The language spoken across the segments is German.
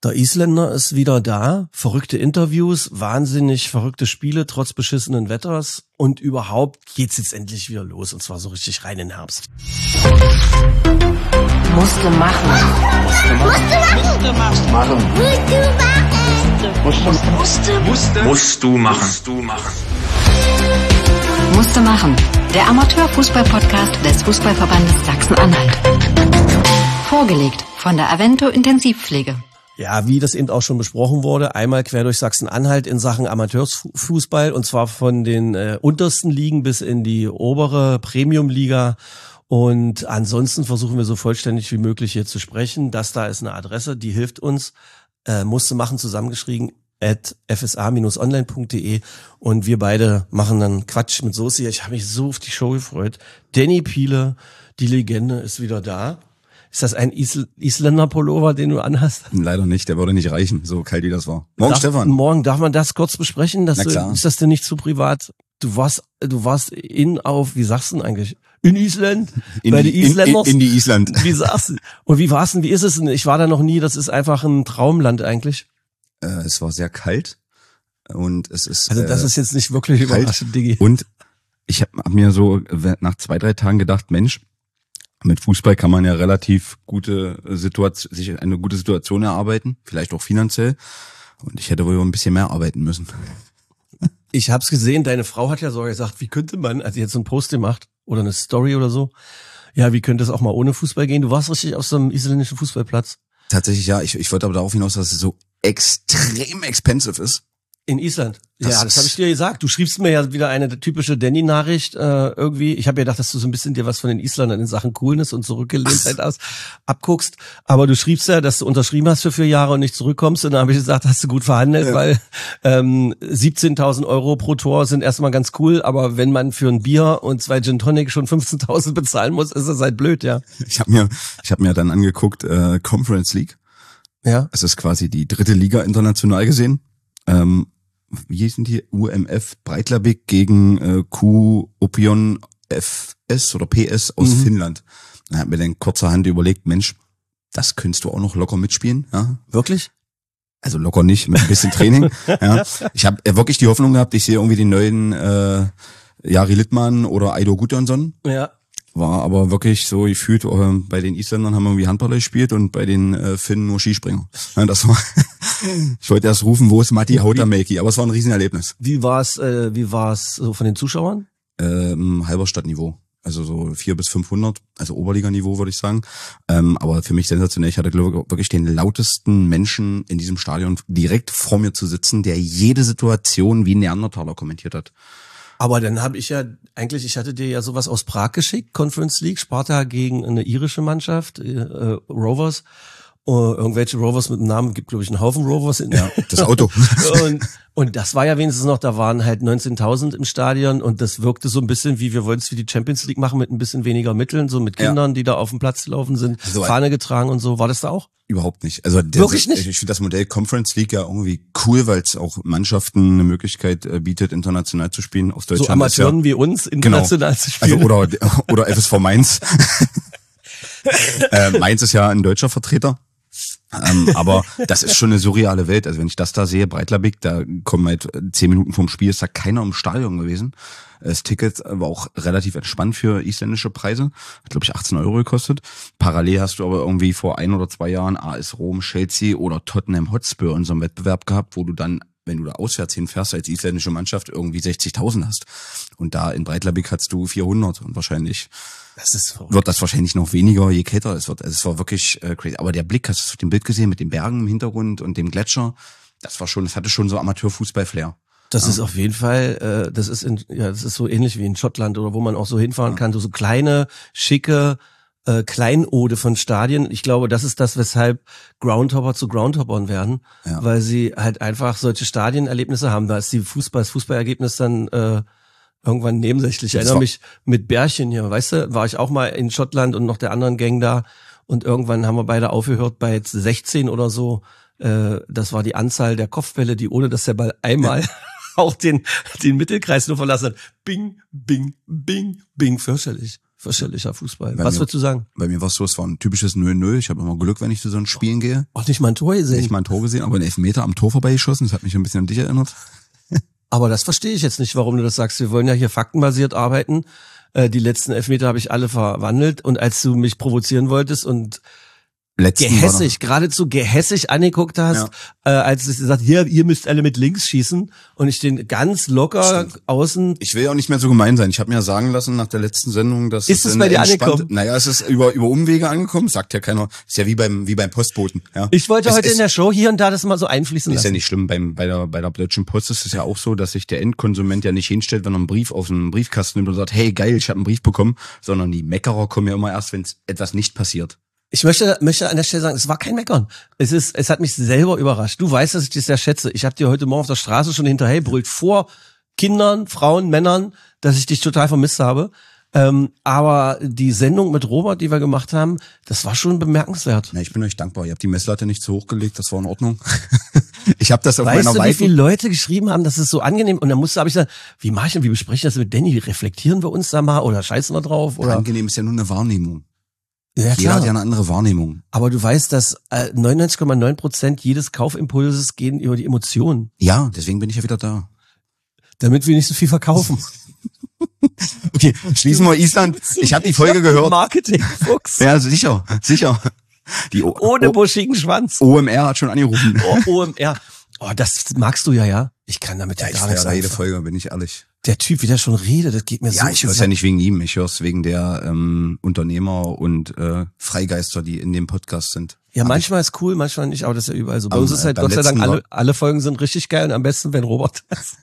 Der Isländer ist wieder da, verrückte Interviews, wahnsinnig verrückte Spiele trotz beschissenen Wetters und überhaupt geht's jetzt endlich wieder los und zwar so richtig rein in den Herbst. Musste machen. Musste machen. Der Amateurfußball-Podcast des Fußballverbandes Sachsen-Anhalt. Vorgelegt von der Avento Intensivpflege. Ja, wie das eben auch schon besprochen wurde, einmal quer durch Sachsen-Anhalt in Sachen Amateursfußball und zwar von den untersten Ligen bis in die obere Premium-Liga. Und ansonsten versuchen wir so vollständig wie möglich hier zu sprechen. Das da ist eine Adresse, die hilft uns. Musste machen, zusammengeschrieben, @fsa-online.de. Und wir beide machen dann Quatsch mit Soße. Ich habe mich so auf die Show gefreut. Danny Piele, die Legende, ist wieder da. Ist das ein Isländer-Pullover, den du anhast? Leider nicht, der würde nicht reichen, so kalt wie das war. Morgen, Stefan. Morgen, darf man das kurz besprechen? Na klar. Ist das denn nicht zu privat? Du warst wie sagst du denn eigentlich? In Island? Bei den Isländers? In die Island. Wie sagst du? Und wie war's denn? Wie ist es denn? Ich war da noch nie, das ist einfach ein Traumland eigentlich. Es war sehr kalt und es ist also das ist jetzt nicht wirklich überraschend, Diggi. Und ich hab mir so nach 2-3 Tagen gedacht, Mensch, mit Fußball kann man ja relativ sich eine gute Situation erarbeiten, vielleicht auch finanziell. Und ich hätte wohl ein bisschen mehr arbeiten müssen. Ich hab's gesehen, deine Frau hat ja sogar gesagt, wie könnte man, als sie jetzt so einen Post gemacht oder eine Story oder so, ja, wie könnte es auch mal ohne Fußball gehen? Du warst richtig auf so einem isländischen Fußballplatz. Tatsächlich, ja. Ich wollte aber darauf hinaus, dass es so extrem expensive ist. In Island? Ja, das habe ich dir gesagt. Du schriebst mir ja wieder eine typische Danny-Nachricht irgendwie. Ich habe ja gedacht, dass du so ein bisschen dir was von den Isländern in Sachen Coolness und Zurückgelehntheit abguckst. Aber du schriebst ja, dass du unterschrieben hast für 4 Jahre und nicht zurückkommst. Und dann habe ich gesagt, hast du gut verhandelt, weil 17.000 Euro pro Tor sind erstmal ganz cool. Aber wenn man für ein Bier und 2 Gin Tonic schon 15.000 bezahlen muss, ist das halt blöd, ja. Ich hab mir dann angeguckt, Conference League. Ja. Es ist quasi die 3. Liga international gesehen. Wie hießen die? UMF Breitlavik gegen Kuopion FS oder PS aus Finnland. Da hat mir dann kurzerhand überlegt, Mensch, das könntest du auch noch locker mitspielen. Ja? Wirklich? Also locker nicht, mit ein bisschen Training. Ja. Ich habe wirklich die Hoffnung gehabt, ich sehe irgendwie den neuen Jari Littmann oder Aido Gudjonsson. Ja. War aber wirklich so gefühlt, bei den Isländern haben wir irgendwie Handball gespielt und bei den Finnen nur Skispringer. Ja, das war, ich wollte erst rufen, wo ist Matti Hautamäki, aber es war ein Riesenerlebnis. Wie war's so von den Zuschauern? Halberstadtniveau. Also so 400 bis 500, also Oberliganiveau würde ich sagen. Aber für mich sensationell, ich hatte glaube ich wirklich den lautesten Menschen in diesem Stadion direkt vor mir zu sitzen, der jede Situation wie ein Neandertaler kommentiert hat. Aber dann habe ich hatte dir ja sowas aus Prag geschickt, Conference League, Sparta gegen eine irische Mannschaft, Rovers. Irgendwelche Rovers mit dem Namen, gibt glaube ich einen Haufen Rovers. Ja, das Auto. und das war ja wenigstens noch, da waren halt 19.000 im Stadion und das wirkte so ein bisschen wie, wir wollen es wie die Champions League machen mit ein bisschen weniger Mitteln, so mit Kindern, die da auf dem Platz gelaufen sind, so Fahne getragen und so. War das da auch? Überhaupt nicht. Also wirklich nicht? Ich finde das Modell Conference League ja irgendwie cool, weil es auch Mannschaften eine Möglichkeit bietet, international zu spielen aus Deutschland. So Amateuren wie uns international zu spielen. Also oder FSV Mainz. Mainz ist ja ein deutscher Vertreter. Aber das ist schon eine surreale Welt. Also wenn ich das da sehe, Breitlavik, da kommen halt 10 Minuten vom Spiel, ist da keiner im Stadion gewesen. Das Ticket war auch relativ entspannt für isländische Preise. Hat, glaube ich, 18 Euro gekostet. Parallel hast du aber irgendwie vor 1 oder 2 Jahren AS Rom, Chelsea oder Tottenham Hotspur in so einem Wettbewerb gehabt, wo du dann, wenn du da auswärts hinfährst als isländische Mannschaft, irgendwie 60.000 hast. Und da in Breitlavik hast du 400 und wahrscheinlich wird das wahrscheinlich noch weniger, je kälter es wird. Also es war wirklich crazy. Aber der Blick, hast du auf dem Bild gesehen mit den Bergen im Hintergrund und dem Gletscher, das hatte schon so Amateurfußball-Flair. Das ist auf jeden Fall, das ist so ähnlich wie in Schottland oder wo man auch so hinfahren kann, so kleine, schicke Kleinode von Stadien. Ich glaube, das ist das, weshalb Groundhopper zu Groundhoppern werden, weil sie halt einfach solche Stadienerlebnisse haben. Da ist das Fußballergebnis dann irgendwann nebensächlich. Ich erinnere mich mit Bärchen hier, weißt du, war ich auch mal in Schottland und noch der anderen Gang da und irgendwann haben wir beide aufgehört bei 16 oder so. Das war die Anzahl der Kopfbälle, die ohne dass der Ball einmal auch den Mittelkreis nur verlassen hat. Bing, bing, bing, bing, fürchterlich. fürchterlicher Fußball. Bei Was mir- würdest du sagen? Bei mir war es so, es war ein typisches 0-0. Ich habe immer Glück, wenn ich zu so einem Spielen gehe. Auch nicht mal ein Tor gesehen. Nicht mal ein Tor gesehen, aber einen Elfmeter am Tor vorbeigeschossen. Das hat mich ein bisschen an dich erinnert. Aber das verstehe ich jetzt nicht, warum du das sagst. Wir wollen ja hier faktenbasiert arbeiten. Die letzten Elfmeter habe ich alle verwandelt. Und als du mich provozieren wolltest und geradezu gehässig angeguckt hast, als ich gesagt, hier, ihr müsst alle mit links schießen und ich den ganz locker außen. Ich will ja auch nicht mehr so gemein sein. Ich habe mir ja sagen lassen nach der letzten Sendung, dass Ist es bei dir angekommen? Naja, es ist über Umwege angekommen, sagt ja keiner. Ist ja wie beim Postboten. Ja. Ich wollte Es heute ist- in der Show hier und da das mal so einfließen Ist ja lassen. nicht schlimm. Bei der Deutschen Post ist es ja auch so, dass sich der Endkonsument ja nicht hinstellt, wenn er einen Brief aus einem Briefkasten nimmt und sagt, hey geil, ich habe einen Brief bekommen, sondern die Meckerer kommen ja immer erst, wenn etwas nicht passiert. Ich möchte an der Stelle sagen, es war kein Meckern. Es hat mich selber überrascht. Du weißt, dass ich das sehr schätze. Ich habe dir heute Morgen auf der Straße schon hinterherbrüllt vor Kindern, Frauen, Männern, dass ich dich total vermisst habe. Aber die Sendung mit Robert, die wir gemacht haben, das war schon bemerkenswert. Na, ich bin euch dankbar. Ihr habt die Messlatte nicht zu hoch gelegt, das war in Ordnung. Ich habe das auf Weißt meiner du, wie Weite. viele Leute geschrieben haben, das ist so angenehm? Und dann habe ich gesagt, wie mache ich denn, wie bespreche ich das mit Danny? Reflektieren wir uns da mal oder scheißen wir drauf? Oder? Angenehm ist ja nur eine Wahrnehmung. Ja, Jeder klar. hat ja eine andere Wahrnehmung. Aber du weißt, dass 99,9% jedes Kaufimpulses gehen über die Emotionen, Ja, deswegen bin ich ja wieder da. damit wir nicht so viel verkaufen. Okay, schließen wir Island. Ich habe die Folge gehört. Marketing-Fuchs. Ja, sicher. Die Ohne buschigen Schwanz. OMR hat schon angerufen. OMR. Oh, das magst du ja. Ich kann damit ja Ich gar nichts feiere jede anfangen. Folge, bin ich ehrlich. Der Typ, wie der schon redet, das geht mir so. Ja, ich höre es ja nicht wegen ihm. Ich höre es wegen der Unternehmer und Freigeister, die in dem Podcast sind. Ja, manchmal ist cool, manchmal nicht, aber das ist ja überall so. Bei uns ist halt beim Gott sei Dank, letzten alle Folgen sind richtig geil und am besten, wenn Robert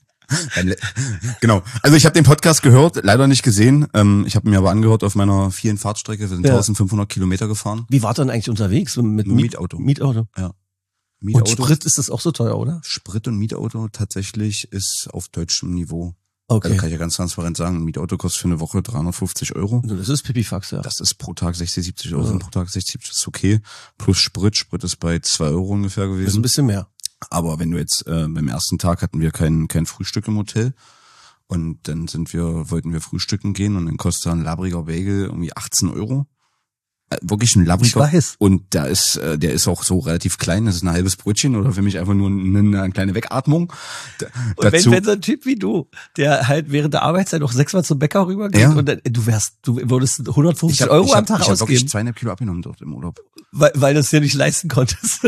Genau. Also ich habe den Podcast gehört, leider nicht gesehen. Ich habe mir aber angehört auf meiner vielen Fahrtstrecke. Wir sind 1500 Kilometer gefahren. Wie wart ihr denn eigentlich unterwegs? Mit Mietauto. Mietauto. Ja. Und Sprit ist das auch so teuer, oder? Sprit und Mietauto tatsächlich ist auf deutschem Niveau. Also Okay. kann ich ja ganz transparent sagen, ein Mietauto kostet für eine Woche 350 €. Das ist Pipifax, ja. Das ist pro Tag 60, 70 Euro, sind pro Tag 60, das ist okay. Plus Sprit. Sprit ist bei 2 € ungefähr Das ist ein gewesen. bisschen mehr. Aber wenn du jetzt, beim ersten Tag hatten wir kein Frühstück im Hotel. Und dann wollten wir frühstücken gehen und dann kostet ein labriger Bagel irgendwie 18 €. Wirklich ein labriger. Ich weiß. Und der ist auch so relativ klein, das ist ein halbes Brötchen oder für mich einfach nur eine kleine Wegatmung. Und wenn so ein Typ wie du, der halt während der Arbeitszeit auch 6-mal zum Bäcker rübergeht Ja. und dann, du würdest 150 € am Tag ich hab wirklich ausgeben, 2,5 Kilo abgenommen dort im Urlaub. weil du es dir nicht leisten konntest.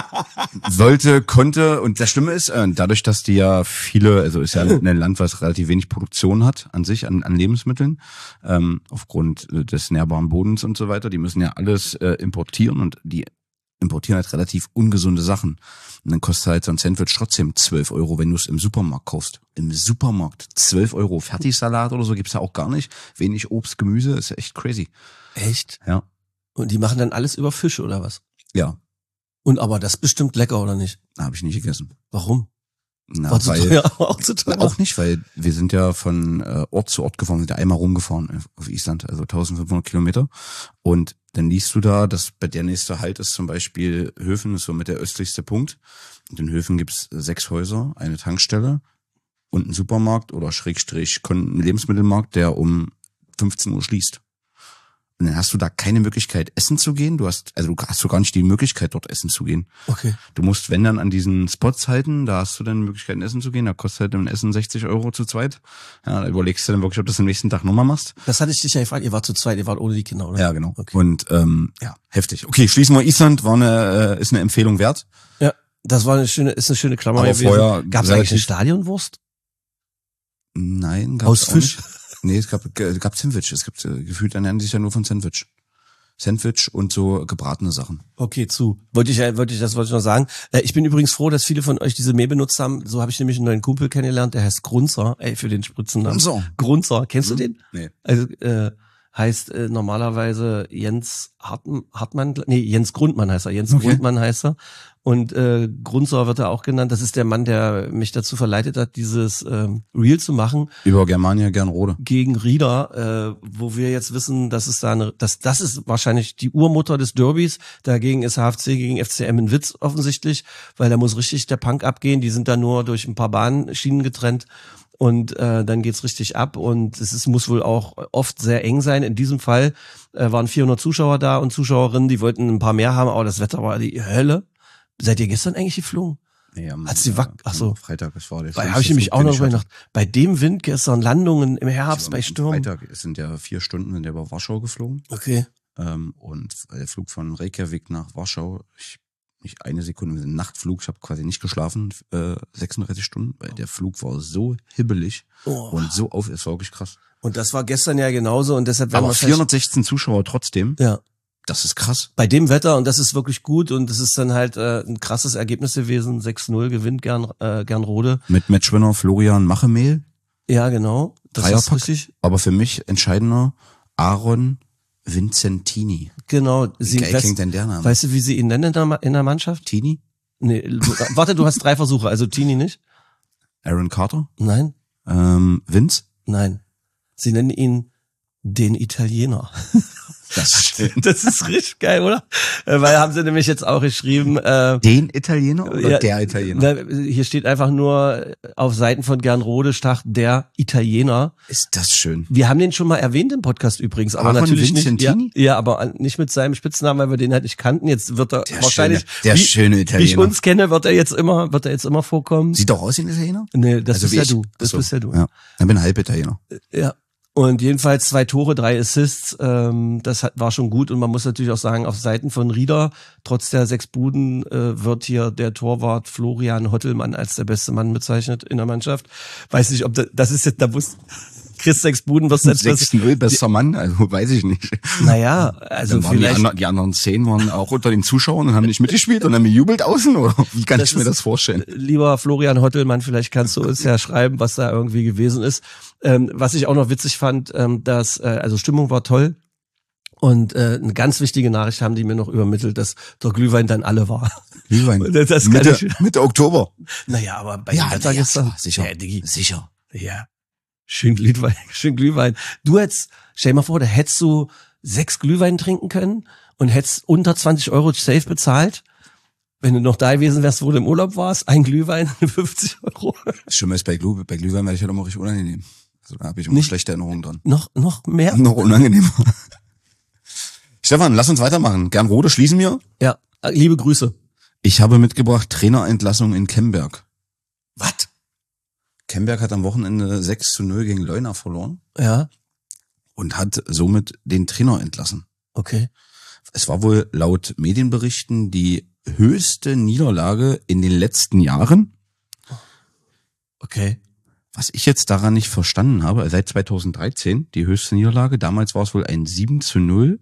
Konnte, und das Schlimme ist, dadurch, dass die ja viele, also ist ja ein Land, was relativ wenig Produktion hat an sich, an Lebensmitteln, aufgrund des nährbaren Bodens und so weiter, die müssen ja alles importieren und die importieren halt relativ ungesunde Sachen. Und dann kostet halt so ein Sandwich trotzdem 12 €, wenn du es im Supermarkt kaufst. Im Supermarkt 12 €. Fertigsalat oder so gibt's ja auch gar nicht. Wenig Obst, Gemüse, ist ja echt crazy. Echt? Ja. Und die machen dann alles über Fische oder was? Ja, Und aber das ist bestimmt lecker, oder nicht? habe ich nicht gegessen. Warum? Na, War zu teuer, auch zu teuer. Auch nicht, weil wir sind ja von Ort zu Ort gefahren, sind ja einmal rumgefahren auf Island, also 1500 Kilometer. Und dann liest du da, dass bei der nächste Halt ist zum Beispiel Höfen, ist so mit der östlichste Punkt. Und in Höfen gibt's 6 Häuser, eine Tankstelle und einen Supermarkt oder Schrägstrich einen Lebensmittelmarkt, der um 15 Uhr schließt. Und dann hast du da keine Möglichkeit, essen zu gehen. Du hast so gar nicht die Möglichkeit, dort essen zu gehen. Okay. Du musst, wenn dann, an diesen Spots halten, da hast du dann Möglichkeiten, essen zu gehen. Da kostet halt ein Essen 60 € zu zweit. Ja, da überlegst du dann wirklich, ob du das am nächsten Tag nochmal machst. Das hatte ich dich ja gefragt, ihr wart zu zweit, ihr wart ohne die Kinder, oder? Ja, genau. Okay. Und ja, heftig. Okay, schließen wir Island, ist eine Empfehlung wert. Ja, das war ist eine schöne Klammer Aber gewesen. vorher Gab's eigentlich eine relativ- Stadionwurst? Nein, Aus gab's auch Fisch? nicht. Nee, es gab Sandwich. Es gibt gefühlt ernähren sich ja nur von Sandwich. Sandwich und so gebratene Sachen. Okay, wollte ich noch sagen. Ich bin übrigens froh, dass viele von euch diese Mail benutzt haben. So habe ich nämlich einen neuen Kumpel kennengelernt, der heißt Grunzer, für den Spritzennamen. Grunzer, kennst du den? Nee. Also heißt normalerweise Jens Jens Grundmann heißt er. Jens Grundmann heißt er. Und Grunzer wird er auch genannt. Das ist der Mann, der mich dazu verleitet hat, dieses Reel zu machen. Über Germania Gernrode. Gegen Rieder, wo wir jetzt wissen, dass es da das ist wahrscheinlich die Urmutter des Derbys. Dagegen ist HFC gegen FCM ein Witz offensichtlich, weil da muss richtig der Punk abgehen. Die sind da nur durch ein paar Bahnschienen getrennt. und dann geht's richtig ab und muss wohl auch oft sehr eng sein. In diesem Fall waren 400 Zuschauer da und Zuschauerinnen, die wollten ein paar mehr haben, aber das Wetter war die Hölle. Seid ihr gestern eigentlich geflogen? Nee, Achso. Freitag, das war der Weil habe ich nämlich auch noch gedacht, bei dem Wind gestern Landungen im Herbst bei Sturm. Freitag, es sind ja 4 Stunden, sind ja über Warschau geflogen. Okay. Und der Flug von Reykjavik nach Warschau, nicht eine Sekunde, ein Nachtflug, ich habe quasi nicht geschlafen, 36 Stunden, weil der Flug war so hibbelig und so es war wirklich krass. Und das war gestern ja genauso und deshalb werden aber 416 Zuschauer trotzdem. Ja. Das ist krass. Bei dem Wetter und das ist wirklich gut und das ist dann halt ein krasses Ergebnis gewesen. 6-0 gewinnt Gernrode. Mit Matchwinner Florian Machemehl. Ja, genau. Das ist richtig. Aber für mich entscheidender Aaron Vincentini. Genau. Wie geil klingt denn der Name? Weißt du, wie sie ihn nennen in der Mannschaft? Tini? Nee, warte, du hast 3 Versuche, also Tini nicht? Aaron Carter? Nein. Vince? Nein. Sie nennen ihn den Italiener. Das stimmt. Das ist richtig geil, oder? Weil haben sie nämlich jetzt auch geschrieben. Den Italiener oder ja, der Italiener? Hier steht einfach nur auf Seiten von Gernrode der Italiener. Ist das schön. Wir haben den schon mal erwähnt im Podcast übrigens, aber Aaron natürlich Vincentini? nicht. Ja, aber nicht mit seinem Spitznamen, weil wir den halt nicht kannten. Jetzt wird er wahrscheinlich, schöne Italiener. wie ich uns kenne, wird er jetzt immer vorkommen. Sieht doch aus wie ein Italiener? Nee, das also bist ja du. Das bist ja du. Ja. Ich bin halb Italiener. Ja. Und jedenfalls 2 Tore, 3 Assists, war schon gut und man muss natürlich auch sagen, auf Seiten von Rieder, trotz der 6 Buden, wird hier der Torwart Florian Hottelmann als der beste Mann bezeichnet in der Mannschaft. Weiß nicht, ob das ist jetzt, da muss Chris 6 Buden, was jetzt 6-0, bester Mann, also weiß ich nicht. Naja, also vielleicht. Die anderen 10 waren auch unter den Zuschauern und haben nicht mitgespielt und haben gejubelt außen, oder wie kann ich mir das vorstellen? Lieber Florian Hottelmann, vielleicht kannst du uns ja schreiben, was da irgendwie gewesen ist. Was ich auch noch witzig fand, also Stimmung war toll. Und eine ganz wichtige Nachricht haben die mir noch übermittelt, dass der Glühwein dann alle war. Glühwein? Das Mitte Oktober. Naja, aber bei dem Wetter gestern. Sicher. Ja, Diggi. Sicher. Ja. Schön Glühwein. Du stell dir mal vor, da hättest du 6 Glühwein trinken können und hättest unter 20 € safe bezahlt. Wenn du noch da gewesen wärst, wo du im Urlaub warst, ein Glühwein, 50 €. Schlimmer ist bei Glühwein werde ich halt immer richtig unangenehm. Also da habe ich immer schlechte Erinnerungen dran. Noch mehr? Noch unangenehmer. Stefan, lass uns weitermachen. Gernrode schließen wir. Ja, liebe Grüße. Ich habe mitgebracht Trainerentlassung in Kemberg. Was? Kemberg hat am Wochenende 6-0 gegen Leuna verloren. Ja. Und hat somit den Trainer entlassen. Okay. Es war wohl laut Medienberichten die höchste Niederlage in den letzten Jahren. Okay. Was ich jetzt daran nicht verstanden habe, seit 2013 die höchste Niederlage. Damals war es wohl ein 7-0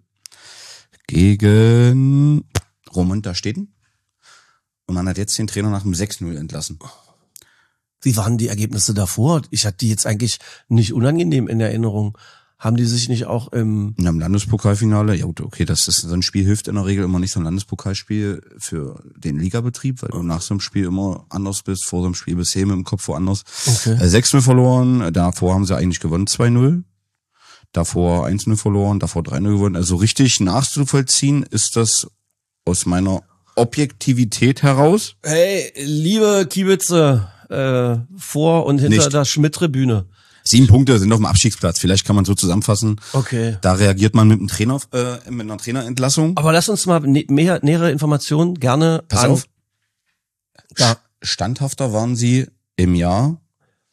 gegen Romonta Steden. Und man hat jetzt den Trainer nach dem 6-0 entlassen. Wie waren die Ergebnisse davor? Ich hatte die jetzt eigentlich nicht unangenehm in Erinnerung. Haben die sich nicht auch im Landespokalfinale? Ja gut, okay, so ein Spiel hilft in der Regel immer nicht, so ein Landespokalspiel für den Ligabetrieb, weil du nach so einem Spiel immer anders bist, vor so einem Spiel bist du mit dem Kopf woanders. Okay. 6-0 verloren, davor haben sie eigentlich gewonnen 2-0, davor 1-0 verloren, davor 3-0 gewonnen. Also richtig nachzuvollziehen ist das aus meiner Objektivität heraus. Hey, liebe Kiebitze, vor und hinter Nicht. der Schmidt-Tribüne. 7 Punkte sind auf dem Abstiegsplatz. Vielleicht kann man so zusammenfassen. Okay. Da reagiert man mit einem Trainer, mit einer Trainerentlassung. Aber lass uns mal nähere Informationen gerne Pass auf. Ja. Standhafter waren sie im Jahr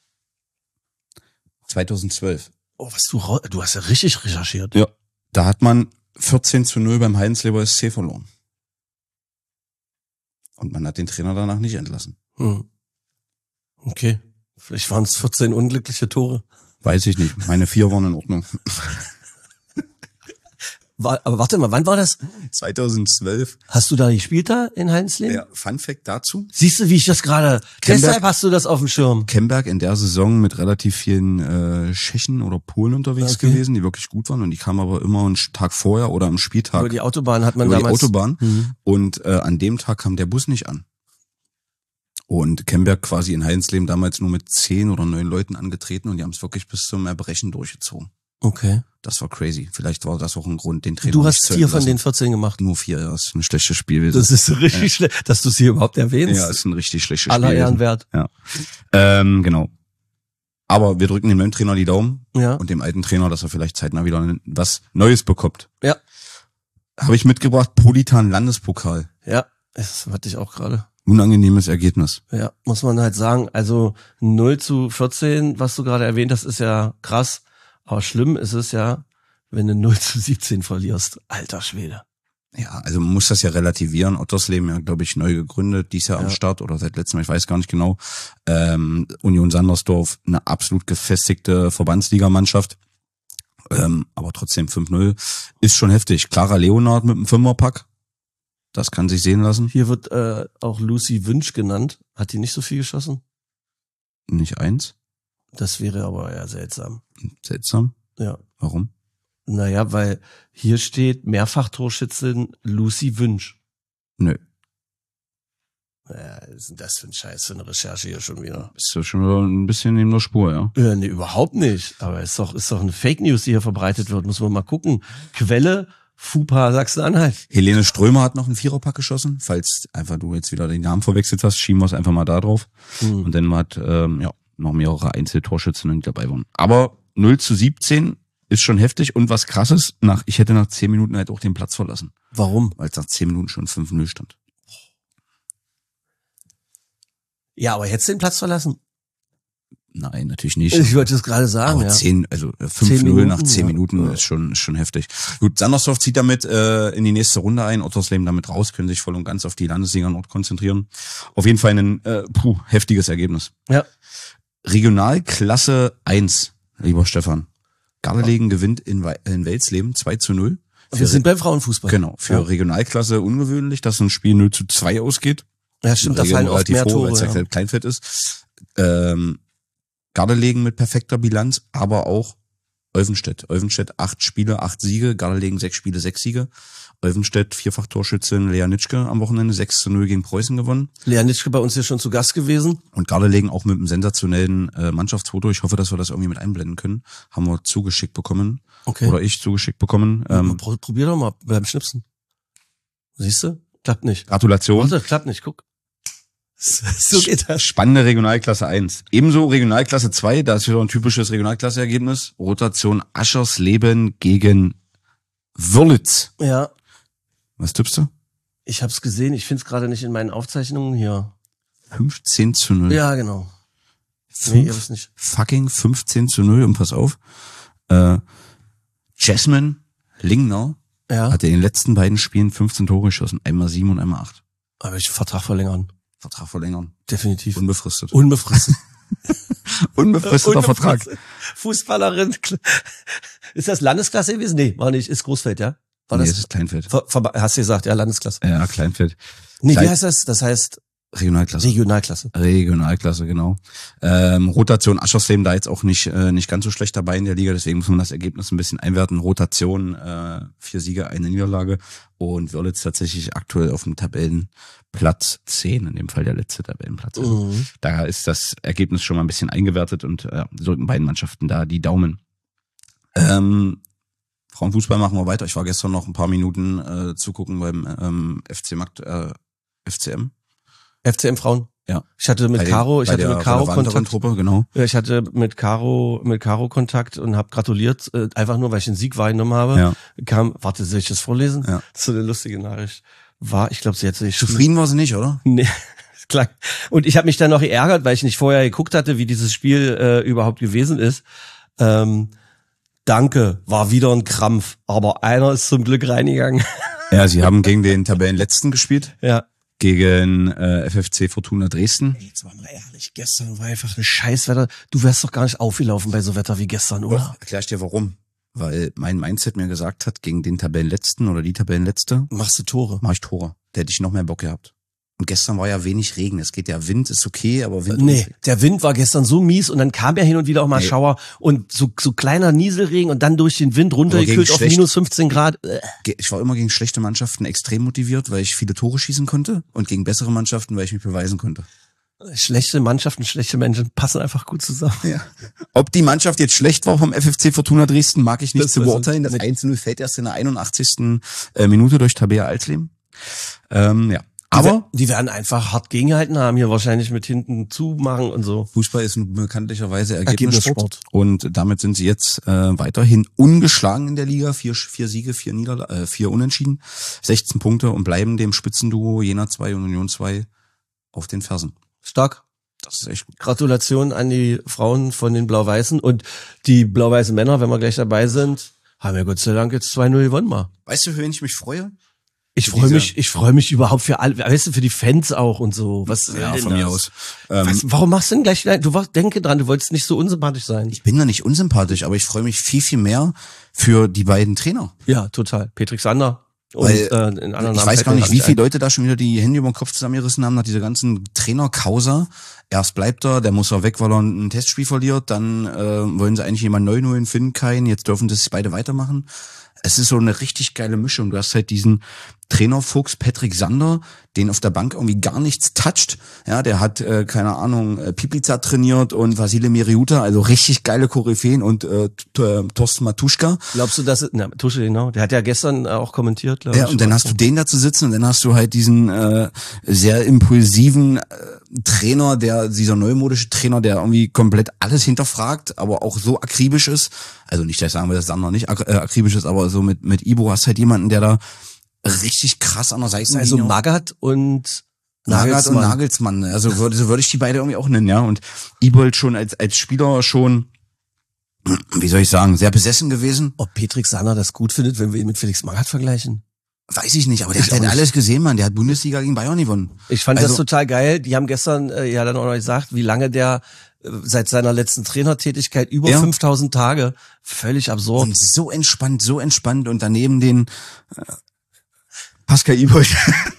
2012. Oh, du hast ja richtig recherchiert. Ja. Da hat man 14-0 beim Heidensleber SC verloren. Und man hat den Trainer danach nicht entlassen. Okay. Vielleicht waren es 14 unglückliche Tore. Weiß ich nicht. Meine 4 waren in Ordnung. Aber warte mal, wann war das? 2012. Hast du da gespielt da in Heidensleben? Ja, Fun Fact dazu. Siehst du, wie ich das gerade... Deshalb hast du das auf dem Schirm. Kemberg in der Saison mit relativ vielen Tschechen oder Polen unterwegs gewesen, die wirklich gut waren. Und die kamen aber immer einen Tag vorher oder am Spieltag. Über die Autobahn hat man über damals... die Autobahn. Und an dem Tag kam der Bus nicht an. Und Kemberg quasi in Heidensleben damals nur mit 10 oder 9 Leuten angetreten und die haben es wirklich bis zum Erbrechen durchgezogen. Okay. Das war crazy. Vielleicht war das auch ein Grund, den Trainer Du nicht hast zu 4 entlassen. von den 14 gemacht. Nur 4, ja, ist ein schlechtes Spiel. Das ist richtig schlecht, dass du es hier überhaupt erwähnst. Ja, ist ein richtig schlechtes Aller Spiel. Ehren wert. Ja. Genau. Aber wir drücken dem neuen Trainer die Daumen Ja. und dem alten Trainer, dass er vielleicht zeitnah wieder was Neues bekommt. Ja. Habe ich mitgebracht, Politan Landespokal. Ja, das hatte ich auch gerade. Unangenehmes Ergebnis. Ja, muss man halt sagen. Also 0-14, was du gerade erwähnt hast, ist ja krass. Aber schlimm ist es ja, wenn du 0-17 verlierst. Alter Schwede. Ja, also man muss das ja relativieren. Ottersleben ja, glaube ich, neu gegründet, dies Jahr am Start oder seit letztem Jahr, ich weiß gar nicht genau. Union Sandersdorf, eine absolut gefestigte Verbandsligamannschaft. Aber trotzdem 5-0 ist schon heftig. Clara Leonard mit einem Fünferpack. Das kann sich sehen lassen. Hier wird auch Lucy Wünsch genannt. Hat die nicht so viel geschossen? Nicht 1. Das wäre aber ja seltsam. Seltsam. Ja. Warum? Naja, weil hier steht Mehrfach-Torschützin Lucy Wünsch. Nö. Ja, was ist denn das für ein Scheiß für eine Recherche hier schon wieder? Ist ja schon wieder ein bisschen neben der Spur, ja. Ja, nee, überhaupt nicht. Aber ist doch eine Fake News, die hier verbreitet wird. Muss man mal gucken. Quelle, FUPA Sachsen-Anhalt. Helene Strömer hat noch einen Viererpack geschossen. Falls einfach du jetzt wieder den Namen verwechselt hast, schieben wir es einfach mal da drauf. Und dann hat noch mehrere Einzeltorschützinnen, die dabei waren. Aber 0-17 ist schon heftig und was krasses, ich hätte nach 10 Minuten halt auch den Platz verlassen. Warum? Weil es nach 10 Minuten schon 5-0 stand. Ja, aber hättest du den Platz verlassen? Nein, natürlich nicht. Ich wollte es gerade sagen, aber ja. 5-0 nach 10 ja. Minuten ist schon heftig. Gut, Sandersdorf zieht damit in die nächste Runde ein, Ottersleben damit raus, können sich voll und ganz auf die Landesliga Nord konzentrieren. Auf jeden Fall ein heftiges Ergebnis. Ja. Regionalklasse 1, lieber Stefan. Gardelegen gewinnt in Welsleben 2-0. Wir sind beim Frauenfußball. Genau, für Regionalklasse ungewöhnlich, dass ein Spiel 0-2 ausgeht. Ja, stimmt, da fallen oft mehr Tore. Weil es ja Kleinfeld ist. Gardelegen mit perfekter Bilanz, aber auch Olvenstedt. Olvenstedt 8 Spiele, 8 Siege, Gardelegen 6 Spiele, 6 Siege. Olvenstedt, Vierfach-Torschützin Lea Nitschke am Wochenende 6-0 gegen Preußen gewonnen. Lea Nitschke bei uns hier schon zu Gast gewesen. Und Gardelegen auch mit einem sensationellen Mannschaftsfoto. Ich hoffe, dass wir das irgendwie mit einblenden können. Haben wir zugeschickt bekommen. Okay. Oder ich zugeschickt bekommen. Probier doch mal beim Schnipsen. Siehst du? Klappt nicht. Gratulation. Warte, klappt nicht, guck. So geht das. Spannende Regionalklasse 1. Ebenso Regionalklasse 2, da ist wieder ein typisches Regionalklasse-Ergebnis. Rotation Aschersleben gegen Wörlitz. Ja. Was tippst du? Ich hab's gesehen, ich find's gerade nicht in meinen Aufzeichnungen hier. 15-0. Ja, genau. Nee, ihr wisst nicht. Fucking 15-0 und pass auf. Jasmine Lingner hat in den letzten beiden Spielen 15 Tore geschossen. Einmal 7 und einmal 8. Aber ich Vertrag verlängern. Vertrag verlängern. Definitiv. Unbefristet. Unbefristeter Vertrag. Fußballerin. Ist das Landesklasse gewesen? Nee, war nicht. Ist Großfeld, ja? War das? Nee, es ist Kleinfeld. Hast du gesagt, ja, Landesklasse. Ja, Kleinfeld. Nee, wie heißt das? Das heißt Regionalklasse. Regionalklasse, genau. Rotation Aschersleben da jetzt auch nicht ganz so schlecht dabei in der Liga, deswegen muss man das Ergebnis ein bisschen einwerten. Rotation 4 Siege, 1 Niederlage und Wörlitz tatsächlich aktuell auf dem Tabellenplatz 10, in dem Fall der letzte Tabellenplatz. Also, da ist das Ergebnis schon mal ein bisschen eingewertet und drücken beiden Mannschaften da die Daumen. Frauenfußball machen wir weiter. Ich war gestern noch ein paar Minuten zugucken beim FCM Frauen. Ja. Ich hatte mit Caro Kontakt. Genau. Ich hatte mit Caro Kontakt und habe gratuliert, einfach nur, weil ich den Sieg wahrgenommen habe. Ja. Soll ich das vorlesen? Ja. Das ist so eine lustige Nachricht. Ich glaube, sie hat sich zufrieden war sie nicht, oder? Nee. Klar. Und ich habe mich dann noch geärgert, weil ich nicht vorher geguckt hatte, wie dieses Spiel überhaupt gewesen ist. Danke, war wieder ein Krampf, aber einer ist zum Glück reingegangen. Ja, sie haben gegen den Tabellenletzten gespielt. Ja. Gegen FFC Fortuna Dresden. Jetzt mal ehrlich, gestern war einfach ein Scheißwetter. Du wärst doch gar nicht aufgelaufen bei so Wetter wie gestern, oder? Doch, erklär ich dir warum. Weil mein Mindset mir gesagt hat, gegen den Tabellenletzten oder die Tabellenletzte machst du Tore. Mach ich Tore. Da hätte ich noch mehr Bock gehabt. Und gestern war ja wenig Regen. Es geht ja, Wind ist okay, aber Wind... Nee, der Wind war gestern so mies und dann kam ja hin und wieder auch mal Schauer und so kleiner Nieselregen und dann durch den Wind runtergekühlt auf minus 15 Grad. Ich war immer gegen schlechte Mannschaften extrem motiviert, weil ich viele Tore schießen konnte und gegen bessere Mannschaften, weil ich mich beweisen konnte. Schlechte Mannschaften, schlechte Menschen passen einfach gut zusammen. Ja. Ob die Mannschaft jetzt schlecht war vom FFC Fortuna Dresden, mag ich nicht zu beurteilen. Das 1-0 fällt erst in der 81. Minute durch Tabea Alsleben. Ja. Aber die werden einfach hart gegengehalten haben, hier wahrscheinlich mit hinten zumachen und so. Fußball ist bekanntlicherweise Ergebnissport. Ergebnissport. Und damit sind sie jetzt weiterhin ungeschlagen in der Liga. 4 Siege, 4 Unentschieden, 16 Punkte und bleiben dem Spitzenduo Jena 2 und Union 2 auf den Fersen. Stark. Das ist echt gut. Gratulation an die Frauen von den Blau-Weißen und die blau-weißen Männer, wenn wir gleich dabei sind, haben ja Gott sei Dank jetzt 2-0 gewonnen mal. Weißt du, für wen ich mich freue? Ich freue mich überhaupt für alle, weißt du, für die Fans auch und so. Was Ja, denn von das? mir aus. Warum machst du denn gleich, denke dran, du wolltest nicht so unsympathisch sein. Ich bin da nicht unsympathisch, aber ich freue mich viel, viel mehr für die beiden Trainer. Ja, total. Patrick Sander. Und Weil, in anderen ich Namen weiß fällt gar mir nicht, wie nicht viele Leute da schon wieder die Hände über den Kopf zusammengerissen haben nach dieser ganzen Trainer-Causa. Erst bleibt er, der muss er weg, weil er ein Testspiel verliert. Dann wollen sie eigentlich jemanden neu holen, finden keinen. Jetzt dürfen das beide weitermachen. Es ist so eine richtig geile Mischung. Du hast halt diesen Trainerfuchs Patrick Sander, den auf der Bank irgendwie gar nichts toucht. Ja, der hat, keine Ahnung, Piplica trainiert und Vasile Miriuta, also richtig geile Koryphäen und Thorsten Matuschka. Glaubst du, dass Tusche, genau. Der hat ja gestern auch kommentiert, glaube ich. Ja, und dann hast du den da zu sitzen und dann hast du halt diesen sehr impulsiven Trainer, dieser neumodische Trainer, der irgendwie komplett alles hinterfragt, aber auch so akribisch ist. Also nicht, dass ich sagen will, dass Sander nicht akribisch ist, aber so mit Ibo hast halt jemanden, der da richtig krass an der Seite Also Magath und Nagelsmann. Also so würde ich die beide irgendwie auch nennen, ja. Und Ibold schon als Spieler schon, wie soll ich sagen, sehr besessen gewesen. Ob Patrick Sander das gut findet, wenn wir ihn mit Felix Magath vergleichen? Weiß ich nicht, aber der hat halt alles gesehen, Mann. Der hat Bundesliga gegen Bayern gewonnen. Ich fand das total geil. Die haben gestern ja dann auch noch gesagt, wie lange der seit seiner letzten Trainertätigkeit über 5000 Tage. Völlig absurd. Und so entspannt und daneben den Pascal Ibold.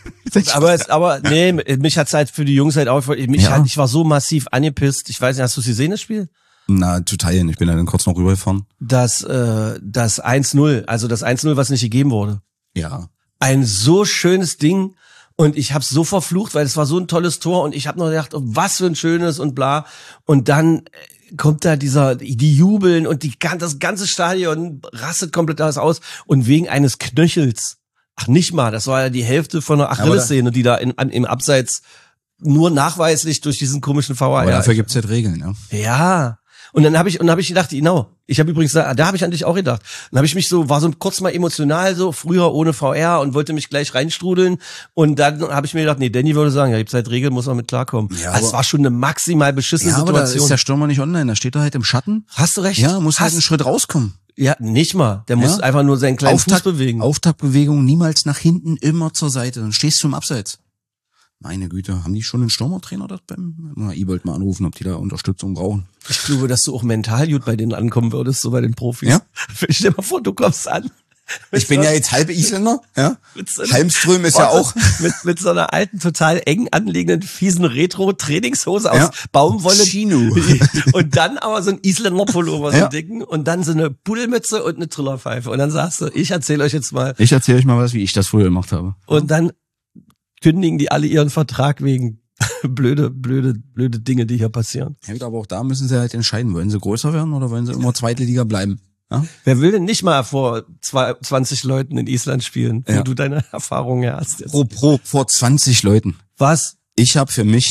aber nee, mich hat's halt für die Jungs halt auch, ich war so massiv angepisst. Ich weiß nicht, hast du sie gesehen, das Spiel? Na, zu teilen. Ich bin da dann kurz noch rübergefahren. Das 1-0, also das 1-0, was nicht gegeben wurde. Ja. Ein so schönes Ding. Und ich hab's so verflucht, weil es war so ein tolles Tor und ich habe noch gedacht, oh, was für ein schönes und bla. Und dann kommt da die jubeln und das ganze Stadion rastet komplett alles aus und wegen eines Knöchels. Ach, nicht mal, das war ja die Hälfte von der Achillessehne, die da im Abseits nur nachweislich durch diesen komischen VAR. Aber dafür gibt's halt Regeln, ja. Ja. Und dann habe ich gedacht, genau, ich habe übrigens, da habe ich an dich auch gedacht. Dann habe ich war so kurz mal emotional so, früher ohne VR und wollte mich gleich reinstrudeln. Und dann habe ich mir gedacht, nee, Danny würde sagen, ja, gibt's halt Regeln, muss man mit klarkommen. Ja, also es war schon eine maximal beschissene Situation. Aber da ist der Stürmer nicht online, da steht er halt im Schatten. Hast du recht. Ja, muss halt einen Schritt rauskommen. Ja, nicht mal. Der muss einfach nur seinen kleinen Fuß bewegen. Auftaktbewegung, niemals nach hinten, immer zur Seite. Dann stehst du im Abseits. Meine Güte, haben die schon einen Stürmertrainer das beim Ibold mal anrufen, ob die da Unterstützung brauchen? Ich glaube, dass du auch mental gut bei denen ankommen würdest, so bei den Profis. Ja? Stell dir mal vor, du kommst an. Ich bin ja jetzt halb Isländer, ja. Halmström ist ja auch. Mit so einer alten, total eng anliegenden, fiesen Retro-Trainingshose aus Baumwolle. Chino. Und dann aber so ein Isländer-Pullover, so dicken. Und dann so eine Pudelmütze und eine Trillerpfeife. Und dann sagst du, ich erzähle euch mal, was, wie ich das früher gemacht habe. Und dann kündigen die alle ihren Vertrag wegen blöde Dinge, die hier passieren. Ja, aber auch da müssen sie halt entscheiden, wollen sie größer werden oder wollen sie immer zweite Liga bleiben? Ja? Wer will denn nicht mal vor 20 Leuten in Island spielen, wo du deine Erfahrungen hast? Jetzt. Vor 20 Leuten. Was? Ich habe für mich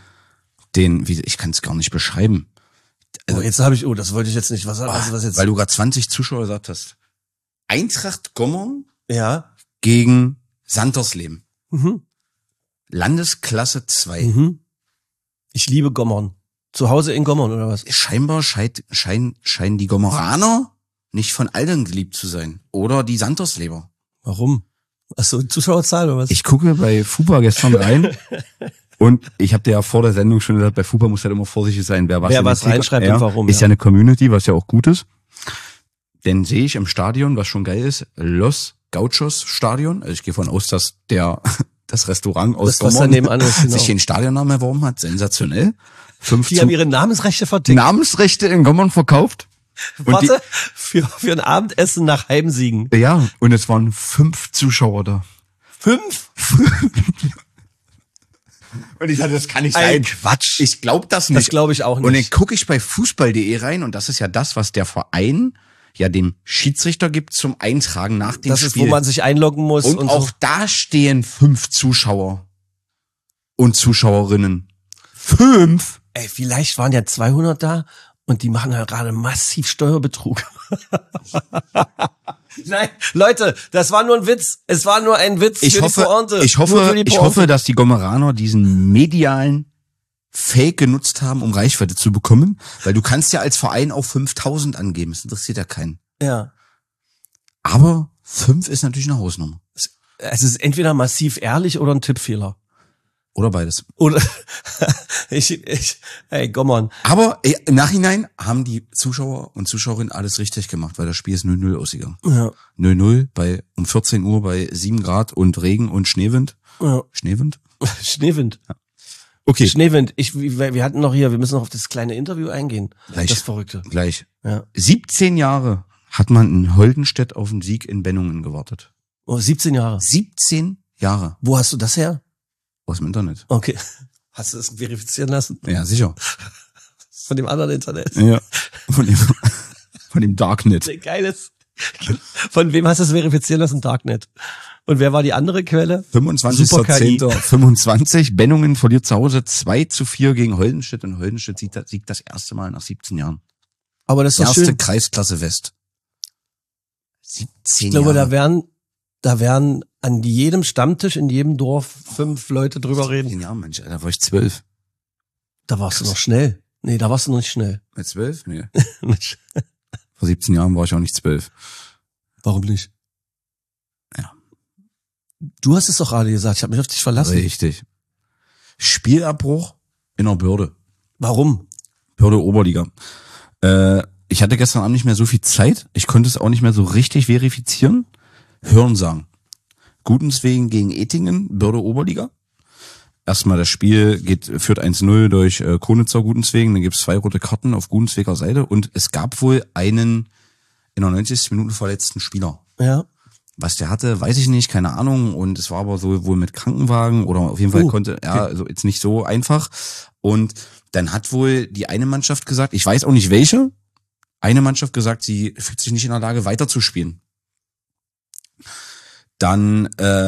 ich kann es gar nicht beschreiben. Also, jetzt habe ich, das wollte ich jetzt nicht. Was jetzt? Weil du gerade 20 Zuschauer gesagt hast. Eintracht Gommern gegen Santersleben. Mhm. Landesklasse 2. Mhm. Ich liebe Gommern. Zu Hause in Gommern, oder was? Scheinbar scheinen die Gommeraner nicht von allen geliebt zu sein. Oder die Santersleber. Warum? Achso, Zuschauerzahl oder was? Ich gucke bei FUPA gestern rein. Und ich habe dir ja vor der Sendung schon gesagt, bei FUPA muss halt immer vorsichtig sein, wer was reinschreibt und warum. Ist ja eine Community, was ja auch gut ist. Denn sehe ich im Stadion, was schon geil ist, Los Gauchos Stadion. Also ich gehe von aus, dass das Restaurant aus Gommern sich den Stadionnamen erworben hat. Sensationell. Die haben ihre Namensrechte vertickt. Namensrechte in Gommern verkauft. Warte, für ein Abendessen nach Heimsiegen. Ja, und es waren 5 Zuschauer da. 5? Und ich dachte, das kann nicht sein. Quatsch. Ich glaube das nicht. Das glaube ich auch nicht. Und dann gucke ich bei fußball.de rein und das ist ja das, was der Verein ja dem Schiedsrichter gibt zum Eintragen nach dem Spiel. Das ist, wo man sich einloggen muss. Und auch so. Da stehen 5 Zuschauer. und Zuschauerinnen 5. Ey, vielleicht waren ja 200 da und die machen ja gerade massiv Steuerbetrug. Nein, Leute, das war nur ein Witz. Es war nur ein Witz Ich für hoffe, die Pointe. ich Nur für die Pointe. hoffe, dass die Gomeraner diesen medialen Fake genutzt haben, um Reichweite zu bekommen, weil du kannst ja als Verein auch 5.000 angeben. Das interessiert ja keinen. Ja. Aber 5 ist natürlich eine Hausnummer. Es ist entweder massiv ehrlich oder ein Tippfehler. Oder beides. Oder hey, come on. Aber im Nachhinein haben die Zuschauer und Zuschauerinnen alles richtig gemacht, weil das Spiel ist 0-0 ausgegangen. Ja. 0-0 um 14 Uhr bei 7 Grad und Regen und Schneewind. Ja. Schneewind? Schneewind. Ja. Okay. Schneewind. Wir hatten noch hier, wir müssen noch auf das kleine Interview eingehen. Gleich. Das Verrückte. Gleich. Ja. 17 Jahre hat man in Holdenstedt auf den Sieg in Bennungen gewartet. Oh, 17 Jahre. 17 Jahre. Wo hast du das her? Aus dem Internet. Okay. Hast du das verifizieren lassen? Ja, sicher. Von dem anderen Internet? Ja. Von dem Darknet. Geiles. Von wem hast du es verifizieren lassen? Darknet. Und wer war die andere Quelle? 25.10.25. Bennungen verliert zu Hause 2-4 gegen Holdenstedt und Holdenstedt siegt das erste Mal nach 17 Jahren. Aber das ist doch Erste schön. Kreisklasse West. 17 Ich glaube, Jahre. da werden an jedem Stammtisch in jedem Dorf 5 Leute drüber reden. 17 Jahre, Mensch, da war ich 12. Da warst du noch schnell. Nee, da warst du noch nicht schnell. Mit 12? Nee. Vor 17 Jahren war ich auch nicht 12. Warum nicht? Ja. Du hast es doch gerade gesagt, ich habe mich auf dich verlassen. Richtig. Spielabbruch in der Börde. Warum? Börde Oberliga. Ich hatte gestern Abend nicht mehr so viel Zeit. Ich konnte es auch nicht mehr so richtig verifizieren. Hörensagen. Gutenswegen gegen Ettingen, Börde Oberliga. Erstmal das Spiel führt 1-0 durch Konitzer Gutenswegen. Dann gibt es 2 rote Karten auf Gutensweger Seite. Und es gab wohl einen in der 90. Minute verletzten Spieler. Ja. Was der hatte, weiß ich nicht, keine Ahnung. Und es war aber so wohl mit Krankenwagen oder auf jeden Fall konnte, ja, also jetzt nicht so einfach. Und dann hat wohl die eine Mannschaft gesagt, ich weiß auch nicht welche, eine Mannschaft gesagt, sie fühlt sich nicht in der Lage weiterzuspielen. Dann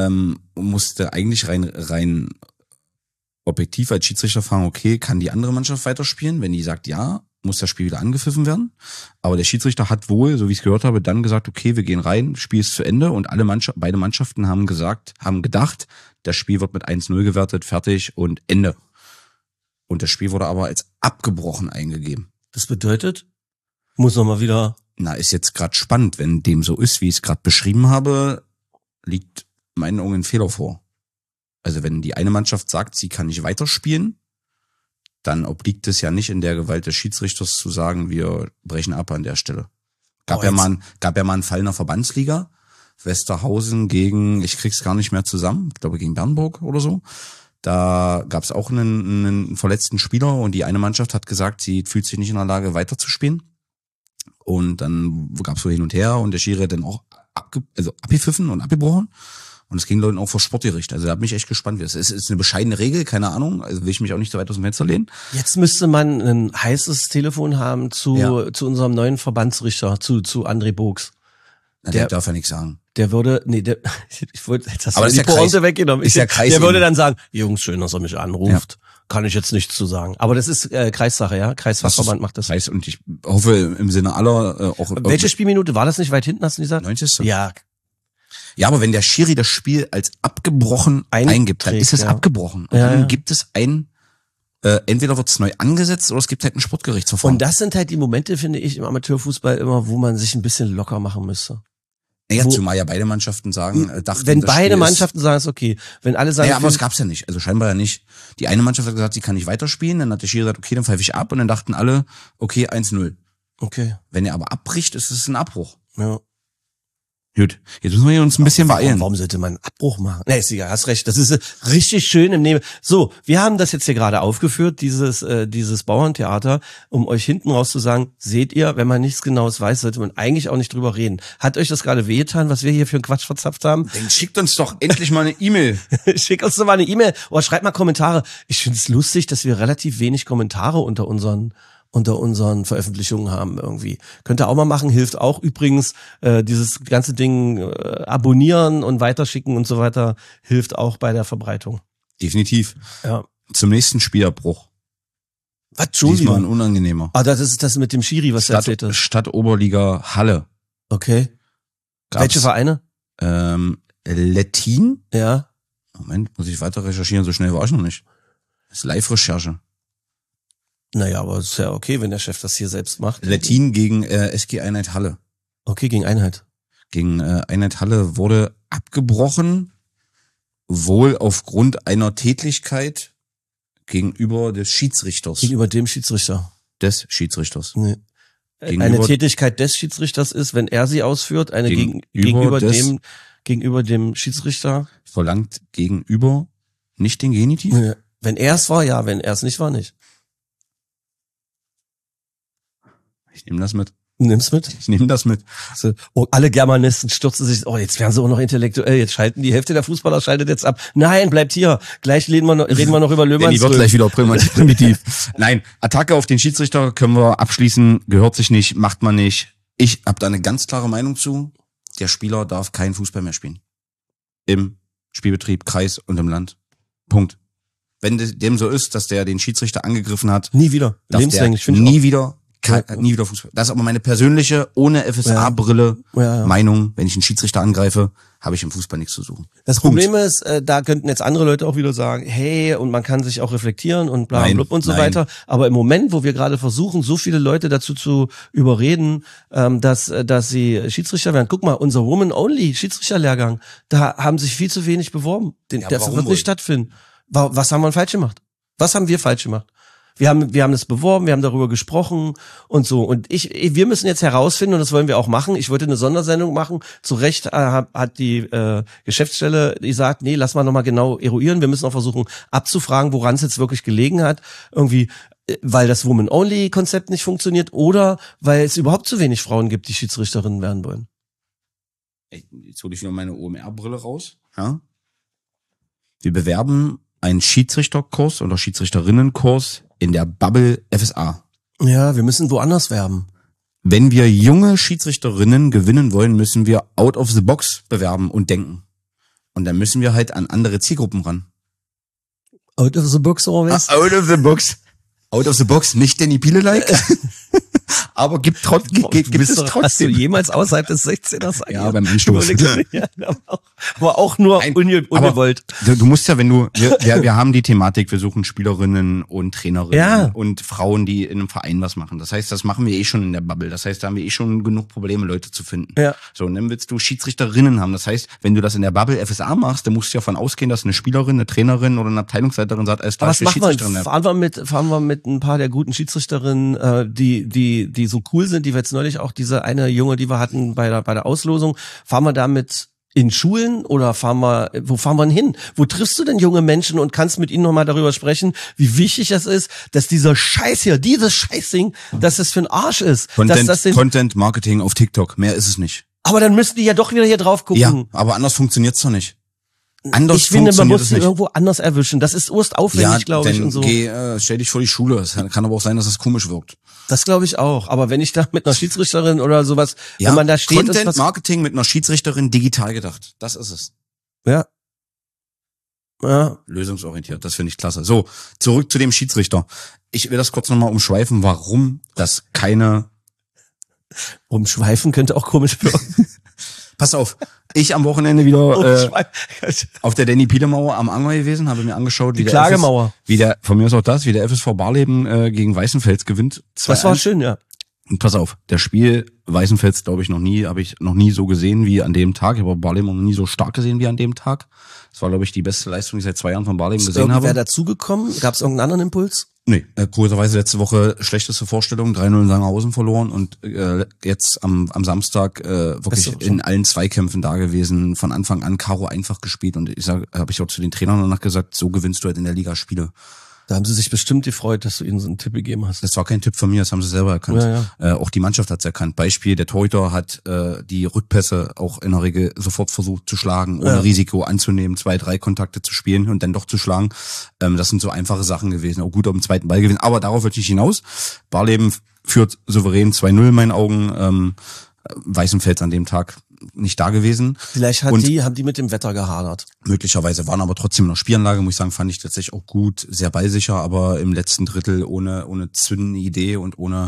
musste eigentlich rein objektiv als Schiedsrichter fragen, okay, kann die andere Mannschaft weiterspielen? Wenn die sagt ja, muss das Spiel wieder angepfiffen werden. Aber der Schiedsrichter hat wohl, so wie ich es gehört habe, dann gesagt, okay, wir gehen rein, Spiel ist zu Ende. Und beide Mannschaften haben gedacht, das Spiel wird mit 1-0 gewertet, fertig und Ende. Und das Spiel wurde aber als abgebrochen eingegeben. Das bedeutet, muss noch mal wieder. Na, ist jetzt gerade spannend, wenn dem so ist, wie ich es gerade beschrieben habe, liegt in meinen Augen ein Fehler vor. Also wenn die eine Mannschaft sagt, sie kann nicht weiterspielen, dann obliegt es ja nicht in der Gewalt des Schiedsrichters zu sagen, wir brechen ab an der Stelle. Gab ja mal einen Fall in der Verbandsliga, Westerhausen gegen, ich krieg's gar nicht mehr zusammen, ich glaube gegen Bernburg oder so. Da gab es auch einen verletzten Spieler und die eine Mannschaft hat gesagt, sie fühlt sich nicht in der Lage weiterzuspielen. Und dann gab es so hin und her und der Schiri hat dann auch abgepfiffen und abgebrochen. Und es ging Leuten auch vor Sportgericht. Also da bin ich echt gespannt. Es ist eine bescheidene Regel, keine Ahnung. Also will ich mich auch nicht so weit aus dem Fenster lehnen. Jetzt müsste man ein heißes Telefon haben zu unserem neuen Verbandsrichter, zu André Bogs. Der darf ja nichts sagen. Der würde, ich wollte, jetzt hast aber du die Pointe weggenommen. Ist ja Kreis. Der würde dann sagen, Jungs, schön, dass er mich anruft. Ja. Kann ich jetzt nichts zu sagen. Aber das ist Kreissache, ja? Kreisfachverband macht das. Kreis und ich hoffe im Sinne aller auch. Welche Spielminute war das nicht weit hinten, hast du gesagt? 90. Ja. Ja, aber wenn der Schiri das Spiel als abgebrochen eingibt, dann ist es abgebrochen. Und dann gibt es entweder wird es neu angesetzt oder es gibt halt ein Sportgerichtsverfahren. Und das sind halt die Momente, finde ich, im Amateurfußball immer, wo man sich ein bisschen locker machen müsste. Ja, zumal ja beide Mannschaften sagen, wenn beide Mannschaften sagen, ist okay. Wenn alle sagen, ja, aber es gab's ja nicht. Also scheinbar ja nicht. Die eine Mannschaft hat gesagt, sie kann nicht weiterspielen. Dann hat der Schiri gesagt, okay, dann pfeife ich ab. Und dann dachten alle, okay, 1-0. Okay. Wenn er aber abbricht, ist es ein Abbruch. Ja. Gut, jetzt müssen wir uns ein bisschen beeilen. Warum sollte man einen Abbruch machen? Nee, ist egal, hast recht. Das ist richtig schön im Neben. So, wir haben das jetzt hier gerade aufgeführt, dieses Bauerntheater, um euch hinten raus zu sagen, seht ihr, wenn man nichts Genaues weiß, sollte man eigentlich auch nicht drüber reden. Hat euch das gerade wehgetan, was wir hier für einen Quatsch verzapft haben? Dann schickt uns doch endlich mal eine E-Mail. Schickt uns doch mal eine E-Mail oder schreibt mal Kommentare. Ich finde es lustig, dass wir relativ wenig Kommentare unter unseren Veröffentlichungen haben irgendwie. Könnt ihr auch mal machen, hilft auch übrigens. Dieses ganze Ding abonnieren und weiterschicken und so weiter hilft auch bei der Verbreitung. Definitiv. Ja. Zum nächsten Spielabbruch. Was, schon Diesmal ein wieder? unangenehmer. Ah, das ist das mit dem Schiri, was du erzählt hast. Stadt-Oberliga Halle. Okay. Gab's, Welche Vereine? Lettin? Ja. Moment, muss ich weiter recherchieren, so schnell war ich noch nicht. Das ist Live-Recherche. Naja, aber ist ja okay, wenn der Chef das hier selbst macht. Lettin gegen SG Einheit Halle. Okay, gegen Einheit. Gegen Einheit Halle wurde abgebrochen, wohl aufgrund einer Tätlichkeit gegenüber des Schiedsrichters. Gegenüber dem Schiedsrichter. Des Schiedsrichters. Nee. Eine Tätigkeit des Schiedsrichters ist, wenn er sie ausführt, eine gegenüber dem Schiedsrichter. Verlangt gegenüber nicht den Genitiv? Nee. Wenn er es war, ja. Wenn er es nicht war, nicht. Ich nehme das mit. Nimm's mit. Ich nehme das mit. Also, oh, alle Germanisten stürzen sich, oh, jetzt werden sie auch noch intellektuell, jetzt schalten die Hälfte der Fußballer schaltet jetzt ab. Nein, bleibt hier. Gleich reden wir noch über Danny wird Löhmannsröhm. gleich wieder primitiv. Nein, Attacke auf den Schiedsrichter können wir abschließen, gehört sich nicht, macht man nicht. Ich habe da eine ganz klare Meinung zu. Der Spieler darf keinen Fußball mehr spielen. Im Spielbetrieb, Kreis und im Land. Punkt. Wenn dem so ist, dass der den Schiedsrichter angegriffen hat, Nie wieder. darf Lebenslänglich, der finde ich nie wieder Fußball. Das ist aber meine persönliche, ohne FSA-Brille Ja. Meinung. Wenn ich einen Schiedsrichter angreife, habe ich im Fußball nichts zu suchen. Das Punkt. Problem ist, da könnten jetzt andere Leute auch wieder sagen, hey, und man kann sich auch reflektieren und bla Nein, blub und so nein. weiter. Aber im Moment, wo wir gerade versuchen, so viele Leute dazu zu überreden, dass sie Schiedsrichter werden. Guck mal, unser Woman-Only-Schiedsrichterlehrgang, da haben sich viel zu wenig beworben. Ja, Der warum wird wohl? nicht stattfinden. Was haben wir falsch gemacht? Was haben wir falsch gemacht? Wir haben das beworben, wir haben darüber gesprochen und so. Und wir müssen jetzt herausfinden, und das wollen wir auch machen. Ich wollte eine Sondersendung machen. Zu Recht hat die Geschäftsstelle gesagt, nee, lass mal nochmal genau eruieren. Wir müssen auch versuchen abzufragen, woran es jetzt wirklich gelegen hat. Irgendwie, weil das Woman-Only-Konzept nicht funktioniert oder weil es überhaupt zu wenig Frauen gibt, die Schiedsrichterinnen werden wollen. Jetzt hole ich wieder meine OMR-Brille raus. Ja? Wir bewerben einen Schiedsrichterkurs oder Schiedsrichterinnenkurs in der Bubble FSA. Ja, wir müssen woanders werben. Wenn wir junge Schiedsrichterinnen gewinnen wollen, müssen wir out of the box bewerben und denken. Und dann müssen wir halt an andere Zielgruppen ran. Out of the box oder was? Out of the box. Out of the box, nicht Danny Biele-like. Aber gibt es Hast du trotzdem. jemals außerhalb des 16ers agiert? Ja, beim Anstoß. Ja, aber auch nur ungewollt. Du musst ja, wir haben die Thematik, wir suchen Spielerinnen und Trainerinnen Ja. und Frauen, die in einem Verein was machen. Das heißt, das machen wir schon in der Bubble. Das heißt, da haben wir schon genug Probleme, Leute zu finden. Ja. So, und dann willst du Schiedsrichterinnen haben. Das heißt, wenn du das in der Bubble FSA machst, dann musst du ja davon ausgehen, dass eine Spielerin, eine Trainerin oder eine Abteilungsleiterin sagt, alles klar, Was ich will machen wir? Schiedsrichterin. Fahren wir mit ein paar der guten Schiedsrichterinnen, die so cool sind, die wir jetzt neulich auch diese eine Junge, die wir hatten bei der Auslosung, fahren wir damit in Schulen oder wo fahren wir denn hin? Wo triffst du denn junge Menschen und kannst mit ihnen nochmal darüber sprechen, wie wichtig es ist, dass dieser Scheiß hier, dieses Scheißding, dass das für ein Arsch ist. Content Marketing auf TikTok, mehr ist es nicht. Aber dann müssten die ja doch wieder hier drauf gucken. Ja, aber anders funktioniert's doch nicht. Anders Ich finde, man funktioniert muss es sie nicht. irgendwo anders erwischen. Das ist urstaufwendig, glaube ich, und so. Stell dich vor die Schule. Es kann aber auch sein, dass das komisch wirkt. Das glaube ich auch. Aber wenn ich da mit einer Schiedsrichterin oder sowas, wenn man da steht, ist Content was, Marketing mit einer Schiedsrichterin digital gedacht. Das ist es. ja. Ja. Lösungsorientiert. Das finde ich klasse. So, zurück zu dem Schiedsrichter. Ich will das kurz nochmal umschweifen, warum das keine... Umschweifen könnte auch komisch wirken. Pass auf, ich am Wochenende wieder auf der Danny Piele-Mauer am Anger gewesen, habe mir angeschaut, Die Klagemauer. von mir ist auch das, wie der FSV Barleben gegen Weißenfels gewinnt. Das war schön, ja. Und pass auf, das Spiel Weißenfels, glaube ich, habe ich noch nie so gesehen wie an dem Tag. Ich habe Barleben noch nie so stark gesehen wie an dem Tag. Das war, glaube ich, die beste Leistung, die ich seit 2 Jahren von Barleben gesehen habe. Wer dazugekommen? Gab es irgendeinen anderen Impuls? Nee, kurioserweise letzte Woche schlechteste Vorstellung, 3-0 in Sangerhausen verloren und jetzt am Samstag wirklich in allen Zweikämpfen da gewesen, von Anfang an Karo einfach gespielt und habe ich auch zu den Trainern danach gesagt, so gewinnst du halt in der Liga Spiele. Da haben sie sich bestimmt gefreut, dass du ihnen so einen Tipp gegeben hast. Das war kein Tipp von mir, das haben sie selber erkannt. Ja. Auch die Mannschaft hat es erkannt. Beispiel, der Torhüter hat die Rückpässe auch in der Regel sofort versucht zu schlagen, ohne Risiko anzunehmen, 2-3 Kontakte zu spielen und dann doch zu schlagen. Das sind so einfache Sachen gewesen. Auch gut auf dem zweiten Ball gewesen. Aber darauf wollte ich hinaus. Barleben führt souverän 2-0 in meinen Augen. Weißenfels an dem Tag nicht da gewesen. Vielleicht haben die mit dem Wetter gehadert. Möglicherweise waren aber trotzdem in der Spielanlage, muss ich sagen, fand ich tatsächlich auch gut, sehr ballsicher, aber im letzten Drittel ohne zündende Idee und ohne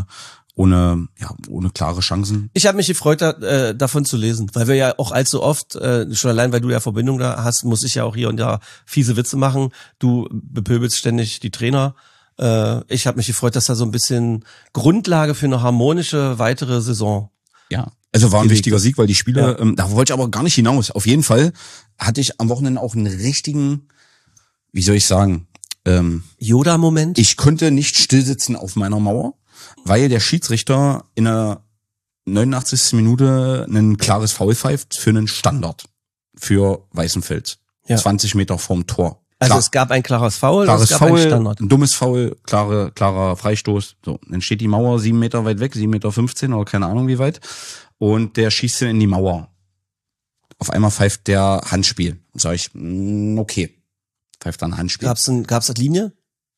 klare Chancen. Ich habe mich gefreut, davon zu lesen, weil wir ja auch allzu oft, schon allein, weil du ja Verbindung da hast, muss ich ja auch hier und da fiese Witze machen. Du bepöbelst ständig die Trainer. Ich habe mich gefreut, dass da so ein bisschen Grundlage für eine harmonische weitere Saison. Ja, also war ein wichtiger Sieg, weil die Spieler, da wollte ich aber gar nicht hinaus. Auf jeden Fall hatte ich am Wochenende auch einen richtigen, wie soll ich sagen, Yoda-Moment. Ich konnte nicht stillsitzen auf meiner Mauer, weil der Schiedsrichter in der 89. Minute ein klares Foul pfeift für einen Standard für Weißenfels. 20 Meter vorm Tor. Also es gab ein klares Foul, klares es gab Foul, einen Standard. Ein dummes Foul, klarer Freistoß. So, dann steht die Mauer 7 Meter weit weg, 7,15 Meter oder keine Ahnung wie weit. Und der schießt in die Mauer. Auf einmal pfeift der Handspiel. Sag ich, okay. Pfeift dann Handspiel. Gab's das Linie?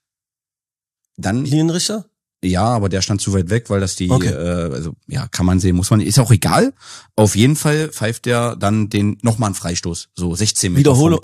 Dann Linienrichter? Ja, aber der stand zu weit weg, weil das kann man sehen, muss man, ist auch egal. Auf jeden Fall pfeift der dann nochmal einen Freistoß, so 16 Meter. Wiederholung.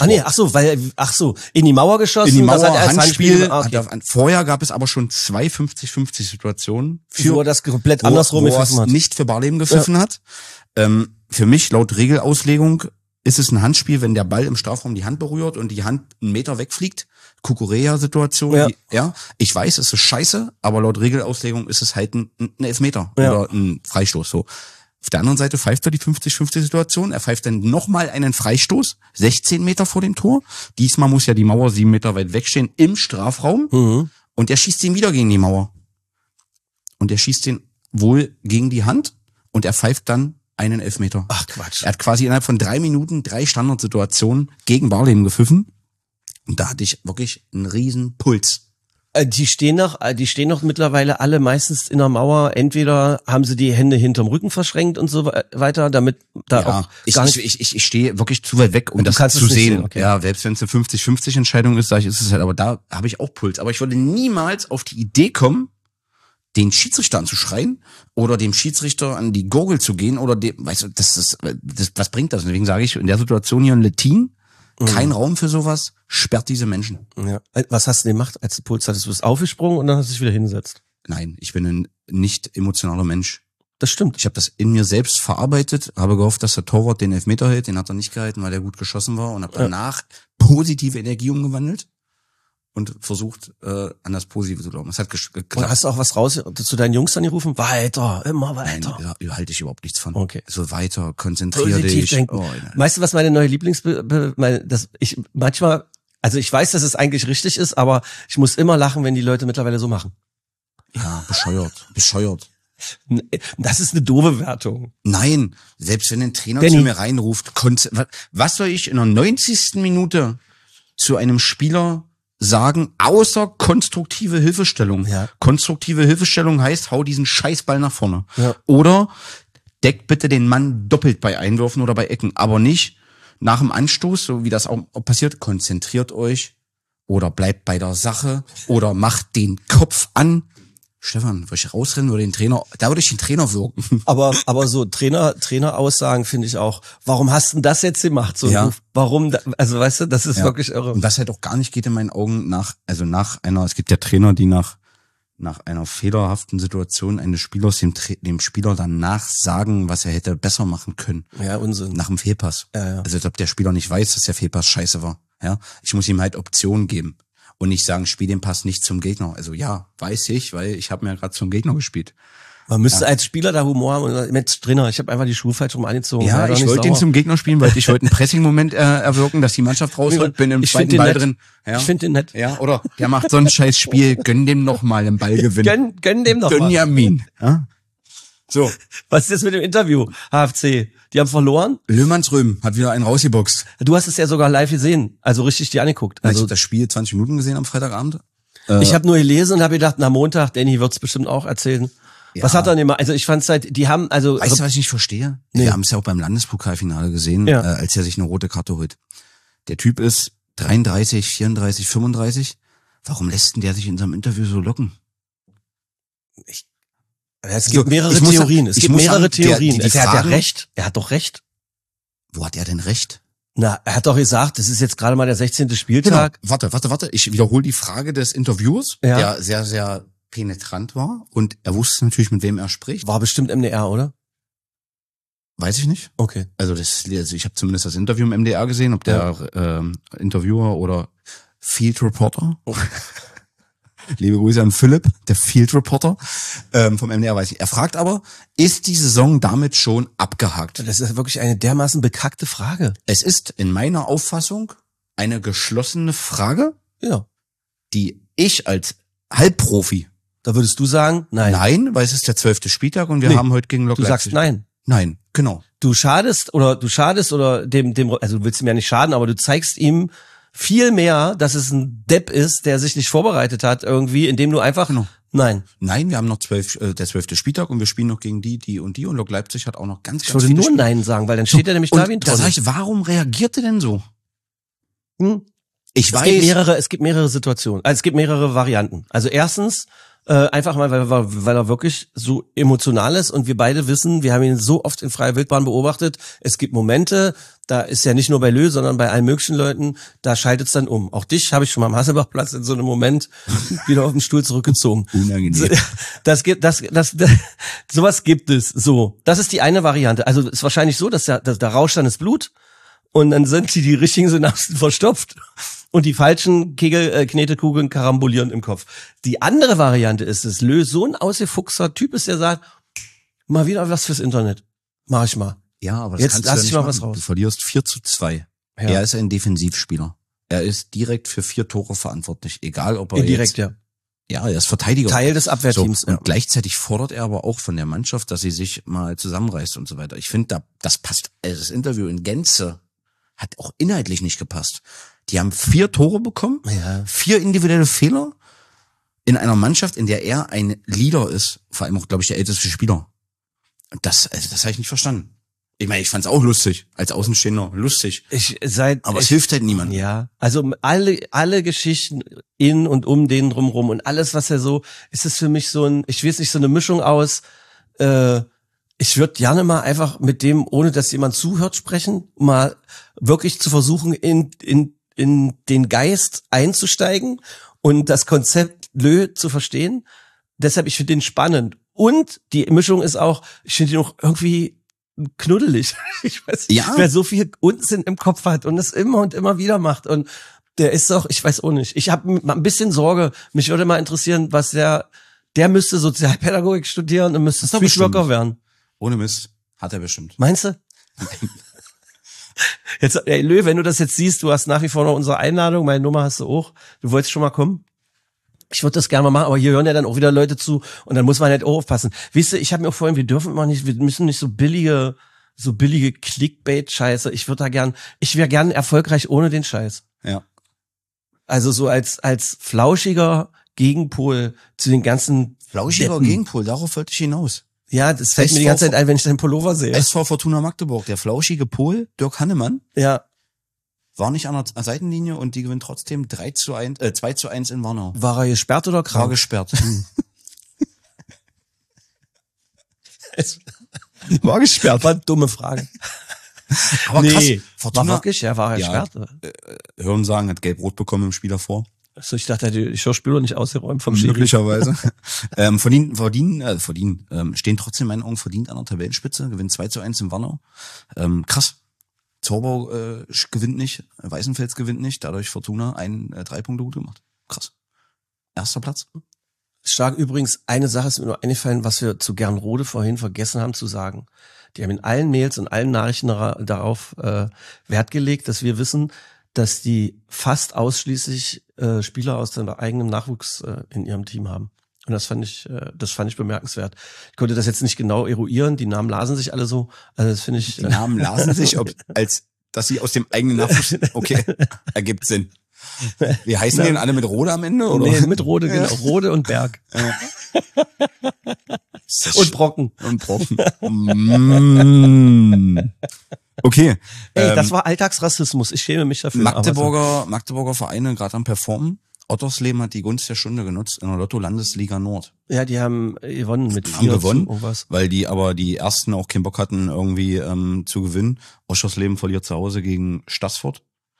In die Mauer geschossen. In die Mauer, Handspiel. Vorher gab es aber schon 2 50-50 Situationen. Wo das komplett andersrum gepfiffen hat. Nicht für Barleben gepfiffen hat. Für mich, laut Regelauslegung, ist es ein Handspiel, wenn der Ball im Strafraum die Hand berührt und die Hand einen Meter wegfliegt. Kukurea-Situation. Ja. Ich weiß, es ist scheiße, aber laut Regelauslegung ist es halt ein Elfmeter oder ein Freistoß. So. Auf der anderen Seite pfeift er die 50-50-Situation. Er pfeift dann nochmal einen Freistoß, 16 Meter vor dem Tor. Diesmal muss ja die Mauer 7 Meter weit wegstehen im Strafraum. Mhm. Und er schießt ihn wieder gegen die Mauer. Und er schießt den wohl gegen die Hand und er pfeift dann einen Elfmeter. Ach Quatsch. Er hat quasi innerhalb von 3 Minuten 3 Standardsituationen gegen Barleben gepfiffen. Und da hatte ich wirklich einen riesen Puls. Die stehen noch mittlerweile alle meistens in der Mauer. Entweder haben sie die Hände hinterm Rücken verschränkt und so weiter, damit da auch gar nicht... Ich stehe wirklich zu weit weg, um das zu sehen. Okay. Ja, selbst wenn es eine 50-50 Entscheidung ist, sage ich, ist es halt, aber da habe ich auch Puls. Aber ich würde niemals auf die Idee kommen, den Schiedsrichter anzuschreien oder dem Schiedsrichter an die Gurgel zu gehen oder weißt du, was bringt das? Und deswegen sage ich, in der Situation hier in Lettin, kein Raum für sowas, sperrt diese Menschen. Ja. Was hast du denn gemacht, als du Puls hattest? Du bist aufgesprungen und dann hast du dich wieder hingesetzt? Nein, ich bin ein nicht emotionaler Mensch. Das stimmt. Ich habe das in mir selbst verarbeitet, habe gehofft, dass der Torwart den Elfmeter hält, den hat er nicht gehalten, weil der gut geschossen war und habe danach positive Energie umgewandelt und versucht, an das Positive zu glauben. Es hat geklappt. Und hast du auch was raus zu deinen Jungs dann gerufen? Weiter, immer weiter. Nein, da halte ich überhaupt nichts von. Okay. So weiter, konzentrier dich. Weißt du, was meine neue manchmal, also ich weiß, dass es eigentlich richtig ist, aber ich muss immer lachen, wenn die Leute mittlerweile so machen. Ja, bescheuert. Das ist eine doofe Wertung. Nein, selbst wenn ein Trainer zu mir reinruft, was soll ich in der 90. Minute zu einem Spieler sagen, außer konstruktive Hilfestellung. Ja. Konstruktive Hilfestellung heißt, hau diesen Scheißball nach vorne. Ja. Oder deckt bitte den Mann doppelt bei Einwürfen oder bei Ecken, aber nicht nach dem Anstoß, so wie das auch passiert, konzentriert euch oder bleibt bei der Sache oder macht den Kopf an. Stefan, würde ich rausrennen, würde ich den Trainer wirken. Aber so Trainer-Aussagen finde ich auch, warum hast du das jetzt gemacht? So, warum, also weißt du, das ist wirklich irre. Und was halt auch gar nicht geht in meinen Augen es gibt ja Trainer, die nach einer fehlerhaften Situation eines Spielers dem Spieler danach sagen, was er hätte besser machen können. Ja, Unsinn. Nach dem Fehlpass. Ja. Also als ob der Spieler nicht weiß, dass der Fehlpass scheiße war. Ja, ich muss ihm halt Optionen geben. Und nicht sagen, spiel den Pass nicht zum Gegner. Also ja, weiß ich, weil ich habe mir ja gerade zum Gegner gespielt. Man müsste als Spieler da Humor haben und Mensch, Trainer, ich habe einfach die Schuhe falsch rum angezogen. Ja, ich wollte den zum Gegner spielen, weil ich wollte einen Pressing-Moment erwirken, dass die Mannschaft rausrückt, bin im zweiten Ball drin. Ja. Ich finde den nett. Ja, oder der macht so ein scheiß Spiel, gönn dem noch mal einen Ballgewinn. Gönn dem noch mal. Gönjamin. Ja? So. Was ist jetzt mit dem Interview, HFC? Die haben verloren? Löhmannsröhm hat wieder einen rausgeboxt. Du hast es ja sogar live gesehen, also richtig dir angeguckt. Also ich habe das Spiel 20 Minuten gesehen am Freitagabend. Ich habe nur gelesen und habe gedacht, na Montag, Danny wird's bestimmt auch erzählen. Ja. Was hat er denn immer? Also ich fand's halt, die haben, also... Weißt du, was ich nicht verstehe? Nee. Wir haben es ja auch beim Landespokalfinale gesehen, als er sich eine rote Karte holt. Der Typ ist 33, 34, 35. Warum lässt denn der sich in seinem Interview so locken? Es gibt mehrere Theorien. Es gibt mehrere Theorien. Er hat ja recht. Er hat doch recht. Wo hat er denn recht? Na, er hat doch gesagt, das ist jetzt gerade mal der 16. Spieltag. Genau. Warte. Ich wiederhole die Frage des Interviewers, Ja. der sehr, sehr penetrant war. Und er wusste natürlich, mit wem er spricht. War bestimmt MDR, oder? Weiß ich nicht. Okay. Also ich habe zumindest das Interview im MDR gesehen, ob der Interviewer oder Field Reporter. Oh. Liebe Grüße an Philipp, der Field Reporter vom MDR, weiß ich. Er fragt aber, ist die Saison damit schon abgehakt? Das ist wirklich eine dermaßen bekackte Frage. Es ist in meiner Auffassung eine geschlossene Frage, Ja. die ich als Halbprofi, Da würdest du sagen, nein. weil es ist der 12. Spieltag und wir Nee, haben heute gegen Lok Du sagst Leipzig. nein. Nein, genau. Du schadest oder dem, also du willst ihm ja nicht schaden, aber du zeigst ihm viel mehr, dass es ein Depp ist, der sich nicht vorbereitet hat irgendwie, indem du einfach, Genau. nein. Nein, wir haben noch der 12. Spieltag und wir spielen noch gegen die und und Lok Leipzig hat auch noch ganz Ich würde viele nur Spiele. nein sagen, weil dann steht er nämlich Und da wie ein da Troll. sag ich, warum reagiert er denn so? Hm? Ich Es gibt mehrere Situationen. Also es gibt mehrere Varianten. Also erstens, einfach mal, weil er wirklich so emotional ist und wir beide wissen, wir haben ihn so oft in freier Wildbahn beobachtet, es gibt Momente, da ist ja nicht nur bei Lö, sondern bei allen möglichen Leuten, da schaltet's dann um. Auch dich habe ich schon mal am Hasselbachplatz in so einem Moment wieder auf den Stuhl zurückgezogen. Unangenehm. Sowas gibt es. So, das ist die eine Variante. Also ist wahrscheinlich so, dass da rauscht dann das Blut und dann sind die richtigen Synapsen verstopft und die falschen Knetekugeln karambolieren im Kopf. Die andere Variante ist, dass Lö so ein ausgefuchster Typ ist, der sagt, mal wieder was fürs Internet. Mach ich mal. Ja, aber das Jetzt kannst lass du ich ja mal nicht was machen. raus. Du verlierst 4:2. Ja. Er ist ein Defensivspieler. Er ist direkt für 4 Tore verantwortlich. Egal, ob er Indirekt, jetzt, ja. ja, er ist Verteidiger. Teil des Abwehrteams. So, und gleichzeitig fordert er aber auch von der Mannschaft, dass sie sich mal zusammenreißt und so weiter. Ich finde, das passt. Also das Interview in Gänze hat auch inhaltlich nicht gepasst. Die haben 4 Tore bekommen, Ja. 4 individuelle Fehler in einer Mannschaft, in der er ein Leader ist. Vor allem auch, glaube ich, der älteste Spieler. Und das habe ich nicht verstanden. Ich meine, ich fand's auch lustig, als Außenstehender, lustig. Aber es hilft halt niemandem. Ja, also alle Geschichten in und um den drumrum und alles, was er so, ist es für mich so ich weiß nicht, so eine Mischung aus, ich würde gerne mal einfach mit dem, ohne dass jemand zuhört, sprechen, mal wirklich zu versuchen, in den Geist einzusteigen und das Konzept Lö zu verstehen. Deshalb, ich finde den spannend. Und die Mischung ist auch, ich finde ihn auch irgendwie knuddelig. Ich weiß nicht, Ja. wer so viel Unsinn im Kopf hat und es immer und immer wieder macht. Und der ist doch, ich weiß auch nicht. Ich habe ein bisschen Sorge. Mich würde mal interessieren, was der müsste Sozialpädagogik studieren und müsste Das ist doch Streetworker bestimmt. werden. Ohne Mist. Hat er bestimmt. Meinst du? Jetzt, ey, Lö, wenn du das jetzt siehst, du hast nach wie vor noch unsere Einladung, meine Nummer hast du auch. Du wolltest schon mal kommen? Ich würde das gerne mal machen, aber hier hören ja dann auch wieder Leute zu und dann muss man halt auch aufpassen. Weißt du, ich habe mir auch vorhin, wir müssen nicht so billige Clickbait-Scheiße. Ich wäre gern erfolgreich ohne den Scheiß. Ja. Also so als flauschiger Gegenpol zu den ganzen Flauschiger Deppen. Gegenpol, darauf wollte ich hinaus. Ja, das fällt mir die ganze Zeit ein, wenn ich deinen Pullover sehe. SV Fortuna Magdeburg, der flauschige Pol, Dirk Hannemann, Ja, war nicht an der Seitenlinie und die gewinnt trotzdem 2:1 in Warnau. war er gesperrt oder War krank? gesperrt. War gesperrt. War eine dumme Frage. Aber Nee, krass, war Fortuna, wirklich, ja, war er Ja. gesperrt. Hören sagen, hat Gelb-Rot bekommen im Spiel davor. Also ich dachte, die Schauspieler nicht ausgeräumt vom Schiri. Möglicherweise. Stehen trotzdem in meinen Augen verdient an der Tabellenspitze, gewinnt 2:1 in Warnau. Krass. Zorbau gewinnt nicht, Weißenfels gewinnt nicht, dadurch Fortuna 3 Punkte gut gemacht. Krass. Erster Platz. Stark übrigens, eine Sache ist mir nur eingefallen, was wir zu Gernrode vorhin vergessen haben zu sagen. Die haben in allen Mails und allen Nachrichten darauf Wert gelegt, dass wir wissen, dass die fast ausschließlich Spieler aus dem eigenen Nachwuchs in ihrem Team haben. Und das fand ich bemerkenswert. Ich konnte das jetzt nicht genau eruieren, die Namen lasen sich alle so. Also das finde ich. Die Namen lasen sich, als dass sie aus dem eigenen Nachwuchs. Okay, ergibt Sinn. Wie heißen die denn alle mit Rode am Ende? Oder? Nee, mit Rode, genau. Rode und Berg. Und Brocken. Und Brocken. Okay. Ey, das war Alltagsrassismus. Ich schäme mich dafür. Magdeburger Vereine gerade am Performen. Ottersleben hat die Gunst der Stunde genutzt in der Lotto-Landesliga Nord. Ja, die haben gewonnen mit 4 Haben gewonnen, zu irgendwas. weil die aber die ersten auch keinen Bock hatten, irgendwie zu gewinnen. Oschersleben verliert zu Hause gegen Stassfurt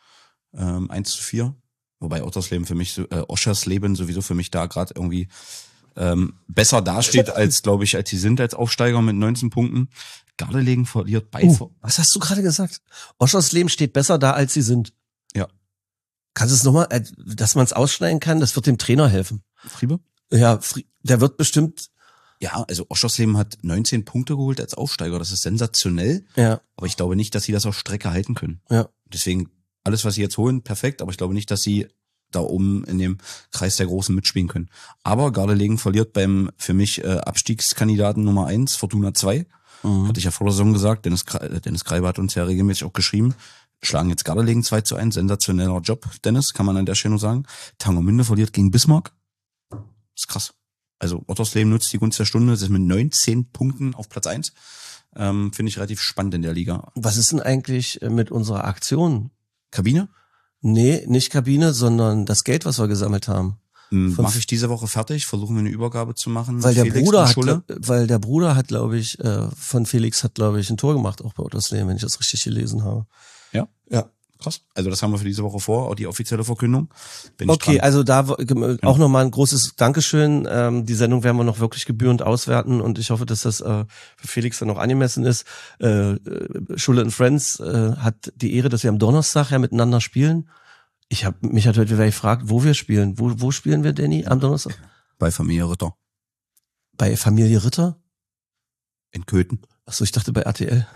1-4. Wobei Ottersleben für mich, Oschersleben sowieso für mich da gerade irgendwie besser dasteht als, glaube ich, als sie sind als Aufsteiger mit 19 Punkten. Gardelegen verliert bei... Was hast du gerade gesagt? Oschersleben steht besser da, als sie sind. Ja. Kannst du es nochmal, dass man es ausschneiden kann? Das wird dem Trainer helfen. Friebe? Ja, der wird bestimmt... Ja, also Oschersleben hat 19 Punkte geholt als Aufsteiger. Das ist sensationell. Ja. Aber ich glaube nicht, dass sie das auf Strecke halten können. Ja. Deswegen, alles, was sie jetzt holen, perfekt. Aber ich glaube nicht, dass sie da oben in dem Kreis der Großen mitspielen können. Aber Gardelegen verliert beim, für mich, Abstiegskandidaten Nummer 1, Fortuna 2. Hatte ich ja vor der Saison gesagt. Dennis Kreiber hat uns ja regelmäßig auch geschrieben. Schlagen jetzt Gardelegen 2-1. Sensationeller Job, Dennis, kann man an der Stelle nur sagen. Tangermünde verliert gegen Bismarck. Das ist krass. Also Ottersleben nutzt die Gunst der Stunde, das ist mit 19 Punkten auf Platz 1. Finde ich relativ spannend in der Liga. Was ist denn eigentlich mit unserer Aktion? Kabine? Nee, nicht Kabine, sondern das Geld, was wir gesammelt haben. Mache ich diese Woche fertig, versuchen wir eine Übergabe zu machen. Weil der Felix Bruder hat, glaube ich, von Felix hat, glaube ich, ein Tor gemacht, auch bei Ottersleben, wenn ich das richtig gelesen habe. Ja? Ja. Krass. Also das haben wir für diese Woche vor, auch die offizielle Verkündung. Okay, also da auch nochmal ein großes Dankeschön. Die Sendung werden wir noch wirklich gebührend auswerten und ich hoffe, dass das für Felix dann auch angemessen ist. Schulle and Friends hat die Ehre, dass wir am Donnerstag ja miteinander spielen. Mich hat heute wer gefragt, wo wir spielen. Wo spielen wir, Danny, am Donnerstag? Bei Familie Ritter. Bei Familie Ritter? In Köthen. Achso, ich dachte bei RTL.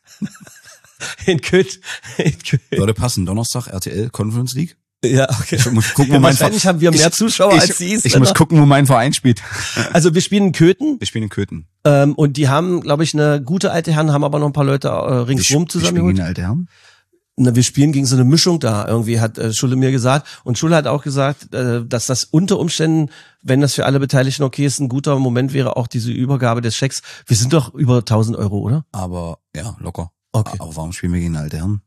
In Köthen. Würde passen, Donnerstag, RTL, Conference League. Ja, okay. Ich muss gucken, ja, wahrscheinlich haben wir mehr Zuschauer als die Ich muss gucken, wo mein Verein spielt. Also wir spielen in Köthen. Wir spielen in Köthen. Und die haben, glaube ich, eine gute alte Herren, haben aber noch ein paar Leute ringsrum zusammengeholt. Wir spielen gegen alte Herren? Wir spielen gegen so eine Mischung da, irgendwie hat Schulle mir gesagt. Und Schulle hat auch gesagt, dass das unter Umständen, wenn das für alle Beteiligten okay ist, ein guter Moment wäre, auch diese Übergabe des Schecks. Wir sind doch über 1.000 Euro, oder? Aber, ja, locker. Okay. Aber warum spielen wir gegen alte Herren?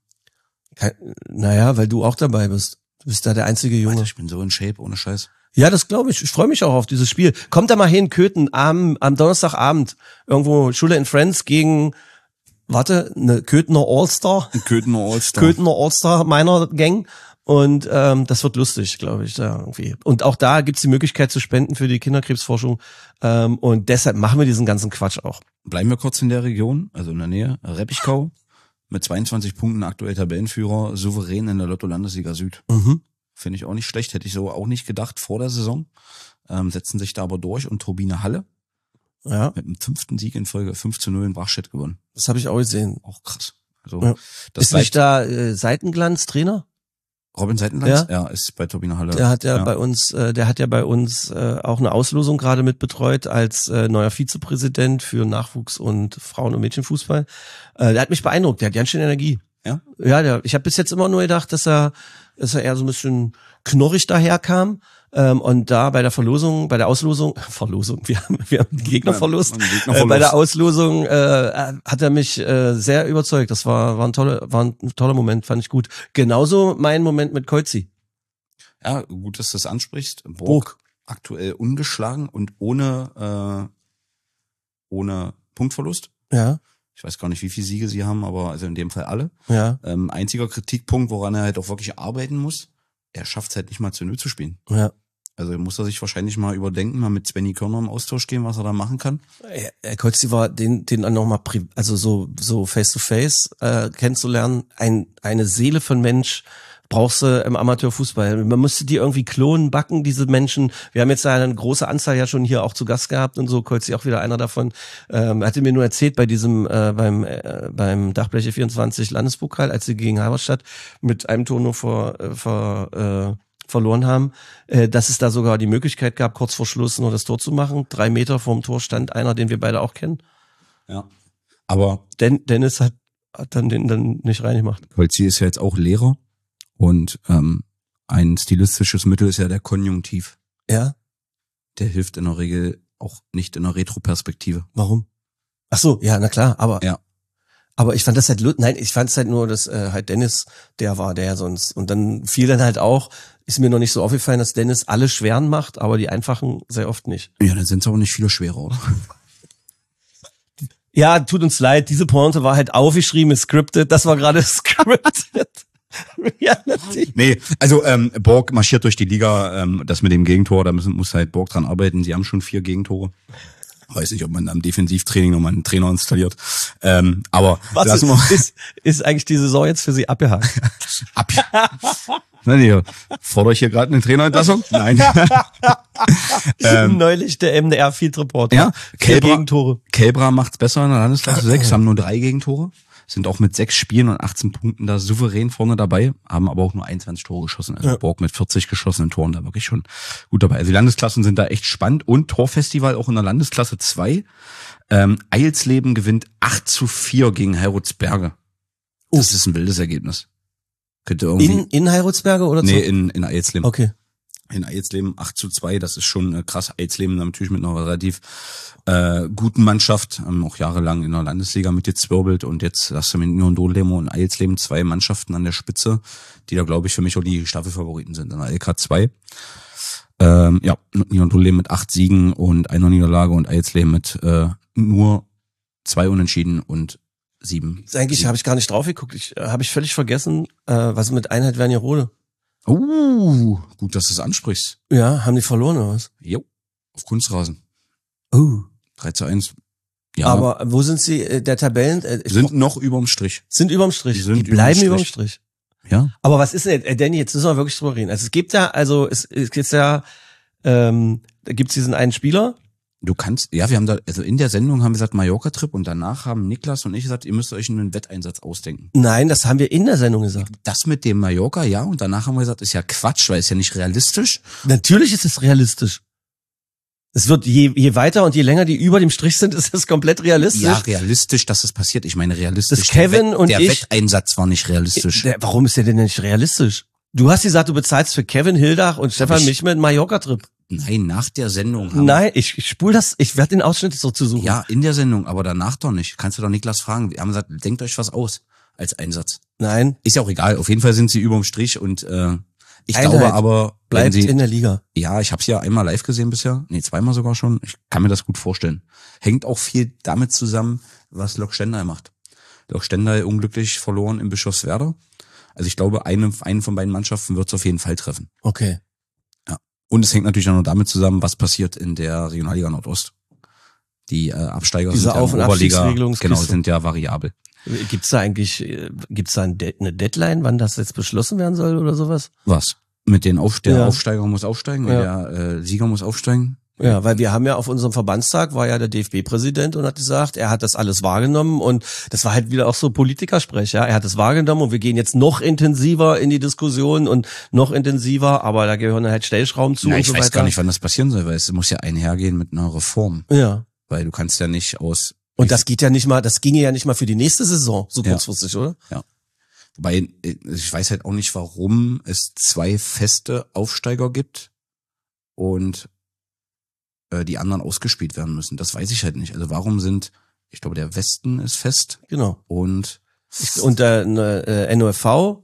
Naja, weil du auch dabei bist. Du bist da der einzige Junge. Alter, ich bin so in Shape, ohne Scheiß. Ja, das glaube ich. Ich freue mich auch auf dieses Spiel. Kommt da mal hin, Köthen, am Donnerstagabend. Irgendwo Schulle and Friends gegen, eine Köthener All-Star. Köthener All-Star. Köthener All-Star meiner Gang. Und das wird lustig, glaube ich, da irgendwie. Und auch da gibt's die Möglichkeit zu spenden für die Kinderkrebsforschung. Und deshalb machen wir diesen ganzen Quatsch auch. Bleiben wir kurz in der Region, also in der Nähe. Reppichgau mit 22 Punkten aktuell Tabellenführer, souverän in der Lotto-Landesliga Süd. Finde ich auch nicht schlecht, hätte ich so auch nicht gedacht vor der Saison. Setzen sich da aber durch und Turbine Halle mit dem 5. Sieg in Folge 5-0 in Brachstedt gewonnen. Das habe ich auch gesehen. Auch krass. Also Ja. das Ist nicht da Seitenglanz Trainer? Robin Seitenlands? Ja, ist bei Turbine Halle. Der hat ja bei uns, auch eine Auslosung gerade mit betreut als neuer Vizepräsident für Nachwuchs- und Frauen- und Mädchenfußball. Der hat mich beeindruckt, der hat ganz schön Energie. Ja? Ja, ich habe bis jetzt immer nur gedacht, dass er eher so ein bisschen knorrig daherkam. Und da bei der Auslosung, wir haben einen Gegner verlost. Bei der Auslosung hat er mich sehr überzeugt. Das war ein toller Moment, fand ich gut. Genauso mein Moment mit Koizi. Ja, gut, dass du das ansprichst. Burg aktuell ungeschlagen und ohne Punktverlust. Ja. Ich weiß gar nicht, wie viele Siege sie haben, aber also in dem Fall alle. Ja. Einziger Kritikpunkt, woran er halt auch wirklich arbeiten muss, er schafft es halt nicht mal zu 0 zu spielen. Ja. Also muss er sich wahrscheinlich mal überdenken, mal mit Svenny Körner im Austausch gehen, was er da machen kann. Koizi war den dann nochmal, also so face to face kennenzulernen, eine Seele von Mensch brauchst du im Amateurfußball. Man müsste die irgendwie klonen, backen, diese Menschen. Wir haben jetzt eine große Anzahl ja schon hier auch zu Gast gehabt und so, Koizi auch wieder einer davon. Hatte mir nur erzählt bei diesem, beim Dachbleche 24 Landespokal, als sie gegen Halberstadt mit einem Tor nur verloren haben, dass es da sogar die Möglichkeit gab, kurz vor Schluss nur das Tor zu machen. 3 Meter vorm Tor stand einer, den wir beide auch kennen. Ja. Aber Dennis hat dann den dann nicht reingemacht. Koizi ist ja jetzt auch Lehrer. Und ein stilistisches Mittel ist ja der Konjunktiv. Ja? Der hilft in der Regel auch nicht in der Retroperspektive. Warum? Ach so, ja, na klar, aber ja. Aber ich fand das halt, ich fand es halt nur, dass halt Dennis der war, der sonst. Und dann fiel dann halt auch ist mir noch nicht so aufgefallen, dass Dennis alle schweren macht, aber die einfachen sehr oft nicht. Ja, dann sind es aber nicht viele schwerer, oder? Ja, tut uns leid, diese Pointe war halt aufgeschrieben, scripted, das war gerade scripted. Reality. Nee, also Borg marschiert durch die Liga, das mit dem Gegentor, da muss halt Borg dran arbeiten. Sie haben schon 4 Gegentore. Weiß nicht, ob man am Defensivtraining nochmal einen Trainer installiert. Aber ist eigentlich die Saison jetzt für Sie abgehakt? Nee, fordere ich hier gerade eine Trainerentlassung? Nein. Neulich der MDR Field Reporter. Ja, 4 Gegentore. Kelbra macht's besser in der Landesklasse 6, haben nur 3 Gegentore. Sind auch mit 6 Spielen und 18 Punkten da souverän vorne dabei, haben aber auch nur 21 Tore geschossen. Also Borg mit 40 geschossenen Toren da wirklich schon gut dabei. Also die Landesklassen sind da echt spannend und Torfestival auch in der Landesklasse 2. Eilsleben gewinnt 8-4 gegen Heirutsberge. Das ist ein wildes Ergebnis. Könnte irgendwie In Heirutsberge oder Nee, in Eilsleben. Okay. In Eilsleben 8-2, das ist schon krass. Eilsleben natürlich mit einer relativ guten Mannschaft, haben auch jahrelang in der Landesliga mitgezwirbelt und jetzt hast du mit Union Dohlemo und Eilsleben 2 Mannschaften an der Spitze, die da glaube ich für mich auch die Staffelfavoriten sind in der LK 2. Union Dohlemo mit 8 Siegen und 1 Niederlage und Eilsleben mit nur 2 Unentschieden und 7. Eigentlich habe ich gar nicht drauf geguckt. Habe ich völlig vergessen, was mit Einheit Wernigerode. Gut, dass du es ansprichst. Ja, haben die verloren oder was? Jo, auf Kunstrasen. 3-1. Ja. Aber wo sind sie, der Tabellen? Sind noch überm Strich. Sind überm Strich. Die bleiben überm Strich. Ja. Aber was ist denn, Danny, jetzt müssen wir wirklich drüber reden. Also es gibt ja, da gibt's diesen einen Spieler. Wir haben da, also in der Sendung haben wir gesagt Mallorca-Trip und danach haben Niklas und ich gesagt, ihr müsst euch einen Wetteinsatz ausdenken. Nein, das haben wir in der Sendung gesagt. Das mit dem Mallorca, ja, und danach haben wir gesagt, ist ja Quatsch, weil ist ja nicht realistisch. Natürlich ist es realistisch. Es wird je weiter und je länger die über dem Strich sind, ist es komplett realistisch. Ja, realistisch, dass es passiert. Ich meine realistisch. Das Kevin und der ich. Wetteinsatz war nicht realistisch. Warum ist der denn nicht realistisch? Du hast gesagt, du bezahlst für Kevin Hildach und Stefan Michel einen Mallorca-Trip. Nein, nach der Sendung. Nein, ich spul das, ich werde den Ausschnitt so zu suchen. Ja, in der Sendung, aber danach doch nicht. Kannst du doch Niklas fragen. Wir haben gesagt, denkt euch was aus als Einsatz. Nein. Ist ja auch egal. Auf jeden Fall sind sie überm Strich und ich Einheit glaube aber, bleibt in der Liga. Ja, ich habe sie ja einmal live gesehen bisher. Nee, 2-mal sogar schon. Ich kann mir das gut vorstellen. Hängt auch viel damit zusammen, was Lok Stendal macht. Lok Stendal unglücklich verloren in Bischofswerda. Also ich glaube, einen von beiden Mannschaften wird es auf jeden Fall treffen. Okay. Ja. Und es hängt natürlich auch noch damit zusammen, was passiert in der Regionalliga Nordost. Die Absteiger Diese sind ja Auf- und Abstiegsregelungskiste. Genau, sind ja variabel. Gibt's da eine Deadline, wann das jetzt beschlossen werden soll oder sowas? Was? Mit den der Ja. Aufsteiger muss aufsteigen, der Sieger muss aufsteigen? Ja, weil wir haben ja auf unserem Verbandstag war ja der DFB-Präsident und hat gesagt, er hat das alles wahrgenommen und das war halt wieder auch so Politikersprech, ja. Er hat es wahrgenommen und wir gehen jetzt noch intensiver in die Diskussion und noch intensiver, aber da gehören halt Stellschrauben zu und Ich so weiß weiter. gar nicht, wann das passieren soll, weil es muss ja einhergehen mit einer Reform. Ja. Weil du kannst ja nicht aus... Und das ginge ja nicht mal für die nächste Saison, so Ja. kurzfristig, oder? Ja. Wobei, ich weiß halt auch nicht, warum es 2 feste Aufsteiger gibt und die anderen ausgespielt werden müssen. Das weiß ich halt nicht. Also warum ich glaube, der Westen ist fest Genau. und der NOFV,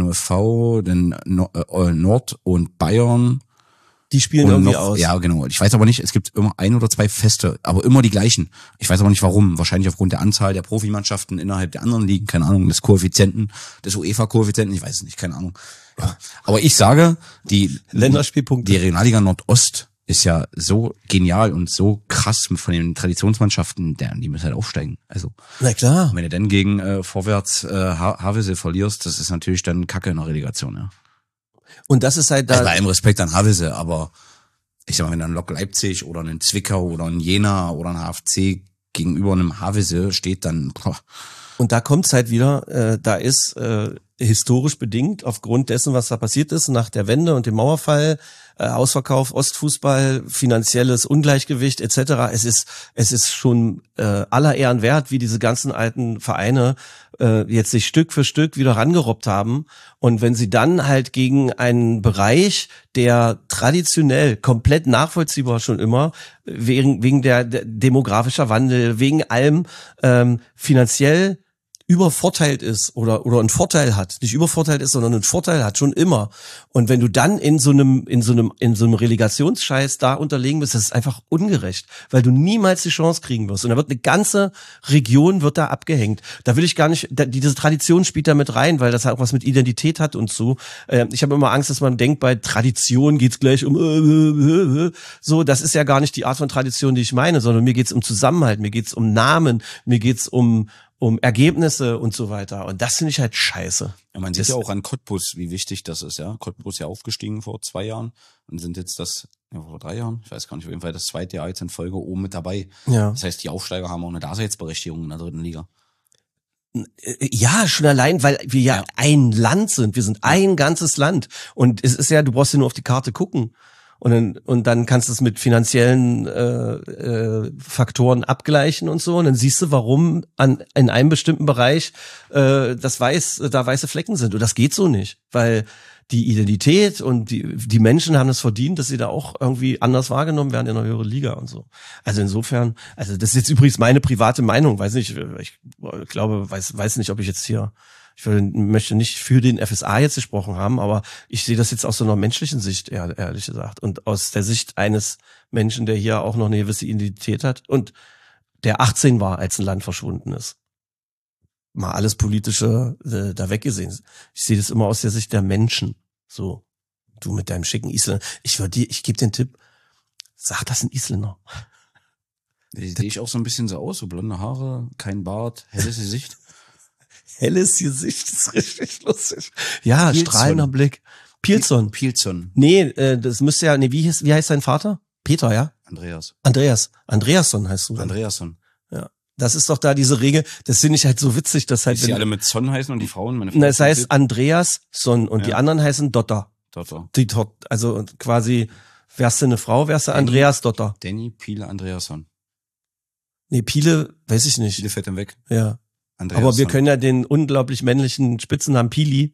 dann Nord und Bayern. die spielen Und irgendwie noch, aus. ja, genau. Ich weiß aber nicht, es gibt immer 1 oder 2 feste, aber immer die gleichen. Ich weiß aber nicht warum. Wahrscheinlich aufgrund der Anzahl der Profimannschaften innerhalb der anderen Ligen, keine Ahnung, des Koeffizienten, des UEFA-Koeffizienten, ich weiß es nicht, keine Ahnung. Ja. Aber ich sage, die Länderspielpunkte. Die Regionalliga Nordost ist ja so genial und so krass von den Traditionsmannschaften, die müssen halt aufsteigen. Also, Na klar. wenn du dann gegen Vorwärts Havelse verlierst, das ist natürlich dann Kacke in der Relegation, ja. Und das ist halt Also da. bei allem Respekt an Havelse, aber ich sag mal, wenn dann Lok Leipzig oder ein Zwickau oder ein Jena oder ein HFC gegenüber einem Havelse steht, dann Und da kommt's halt wieder, da ist historisch bedingt, aufgrund dessen, was da passiert ist, nach der Wende und dem Mauerfall, Ausverkauf, Ostfußball, finanzielles Ungleichgewicht etc. Es ist schon aller Ehren wert, wie diese ganzen alten Vereine jetzt sich Stück für Stück wieder rangerobbt haben. Und wenn sie dann halt gegen einen Bereich, der traditionell komplett nachvollziehbar schon immer, wegen der demografischer Wandel, wegen allem finanziell übervorteilt ist oder einen Vorteil hat, nicht übervorteilt ist, sondern einen Vorteil hat, schon immer. Und wenn du dann in so einem Relegationsscheiß da unterlegen bist, das ist einfach ungerecht, weil du niemals die Chance kriegen wirst. Und da wird eine ganze Region wird da abgehängt. Da will ich gar nicht, diese Tradition spielt da mit rein, weil das halt auch was mit Identität hat und so. Ich habe immer Angst, dass man denkt, bei Tradition geht's gleich um so. Das ist ja gar nicht die Art von Tradition, die ich meine, sondern mir geht's um Zusammenhalt, mir geht's um Namen, mir geht's um Ergebnisse und so weiter. Und das finde ich halt scheiße. Ja, man sieht ja auch an Cottbus, wie wichtig das ist, ja. Cottbus ja aufgestiegen vor 2 Jahren und sind jetzt vor 3 Jahren, ich weiß gar nicht, auf jeden Fall das 2. Jahr jetzt in Folge oben mit dabei. Ja. Das heißt, die Aufsteiger haben auch eine Daseinsberechtigung in der 3. Liga. Ja, schon allein, weil wir ja ein Land sind. Wir sind ein ganzes Land. Und es ist ja, du brauchst ja nur auf die Karte gucken. Und dann kannst du es mit finanziellen Faktoren abgleichen und so. Und dann siehst du, warum in einem bestimmten Bereich da weiße Flecken sind. Und das geht so nicht, weil die Identität und die Menschen haben es verdient, dass sie da auch irgendwie anders wahrgenommen werden in einer höheren Liga und so. Also insofern, also das ist jetzt übrigens meine private Meinung. Weiß nicht, ich glaube, weiß nicht, ob ich jetzt hier möchte nicht für den FSA jetzt gesprochen haben, aber ich sehe das jetzt aus so einer menschlichen Sicht, ehrlich gesagt. Und aus der Sicht eines Menschen, der hier auch noch eine gewisse Identität hat und der 18 war, als ein Land verschwunden ist. Mal alles Politische da weggesehen. Ich sehe das immer aus der Sicht der Menschen. So, du mit deinem schicken Isländer. Ich gebe den Tipp, sag das ein Isländer. Sehe ich auch so ein bisschen so aus, so blonde Haare, kein Bart, helles Gesicht. Helles Gesicht, ist richtig lustig. Ja, Pilson. Strahlender Blick. Pilson. Nee, das müsste ja, wie heißt sein Vater? Peter, ja? Andreasson heißt du. Andreasson. Ja. Das ist doch da diese Regel, das finde ich halt so witzig, dass halt. Dass die alle mit Son heißen und die Frauen, meine Frau. Es heißt Andreasson und die anderen heißen Dotter. Also quasi, wärst du eine Frau, wärst du Andreas Dotter. Danny Piele Andreasson. Nee, Piele, weiß ich nicht. Piele fährt dann weg. Ja. Aber wir können ja den unglaublich männlichen Spitzennamen Pili.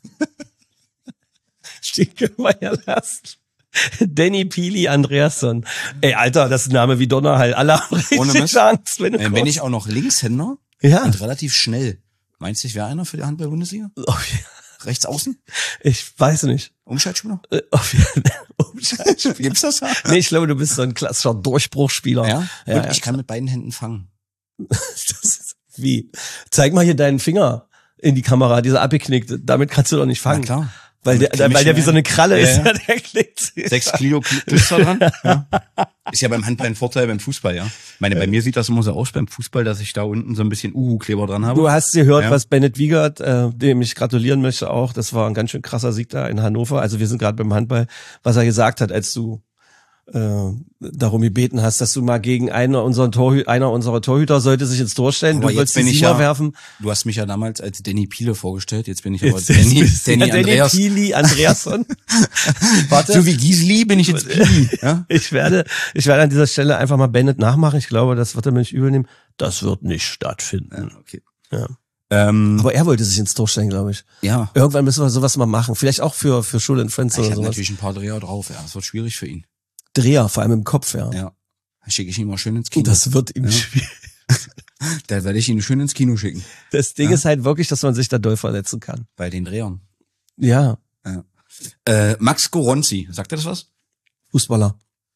Den können wir ja lassen. Danny Pili Andreasson. Ey, Alter, das ist ein Name wie Donnerhall. Alle haben richtig Angst, wenn bin ich auch noch Linkshänder und relativ schnell. Meinst du, ich wäre einer für die Handball-Bundesliga? Oh, ja. Rechts außen? Ich weiß nicht. Umschaltspieler? Umschaltspieler. Gibt's das? Nee, ich glaube, du bist so ein klassischer Durchbruchspieler. Ja? Ich kann mit beiden Händen fangen. Das ist wie? Zeig mal hier deinen Finger in die Kamera, dieser abgeknickt. Damit kannst du doch nicht fangen. Na klar. Weil der wie so eine Kralle ist. Ja. Der klickt. 6 Kilo Klister dran. Ja. Ist ja beim Handball ein Vorteil beim Fußball, ja. Bei mir sieht das immer so aus beim Fußball, dass ich da unten so ein bisschen Kleber dran habe. Du hast gehört, was Bennett Wiegert, dem ich gratulieren möchte auch. Das war ein ganz schön krasser Sieg da in Hannover. Also wir sind gerade beim Handball, was er gesagt hat, als du darum gebeten hast, dass du mal gegen einer unserer Torhüter sollte sich ins Tor stellen, aber du wolltest die werfen. Du hast mich ja damals als Danny Piele vorgestellt, jetzt bin ich aber Danny Pili Andreasson. Warte. So wie Gisli bin ich jetzt Pili. Ja? Ich werde an dieser Stelle einfach mal Bennett nachmachen. Ich glaube, das wird er mir nicht übel nehmen. Das wird nicht stattfinden. Ja, okay. Ja. Aber er wollte sich ins Tor stellen, glaube ich. Ja. Irgendwann müssen wir sowas mal machen. Vielleicht auch für Schule and Friends oder sowas. Ich habe natürlich ein paar Dreher drauf, ja. Das wird schwierig für ihn. Dreher, vor allem im Kopf, ja. Ja. Da schicke ich ihn mal schön ins Kino. Das wird ihm schwierig. Da werde ich ihn schön ins Kino schicken. Das Ding ist halt wirklich, dass man sich da doll verletzen kann. Bei den Drehern. Ja. Max Goronzi, sagt er das was? Fußballer.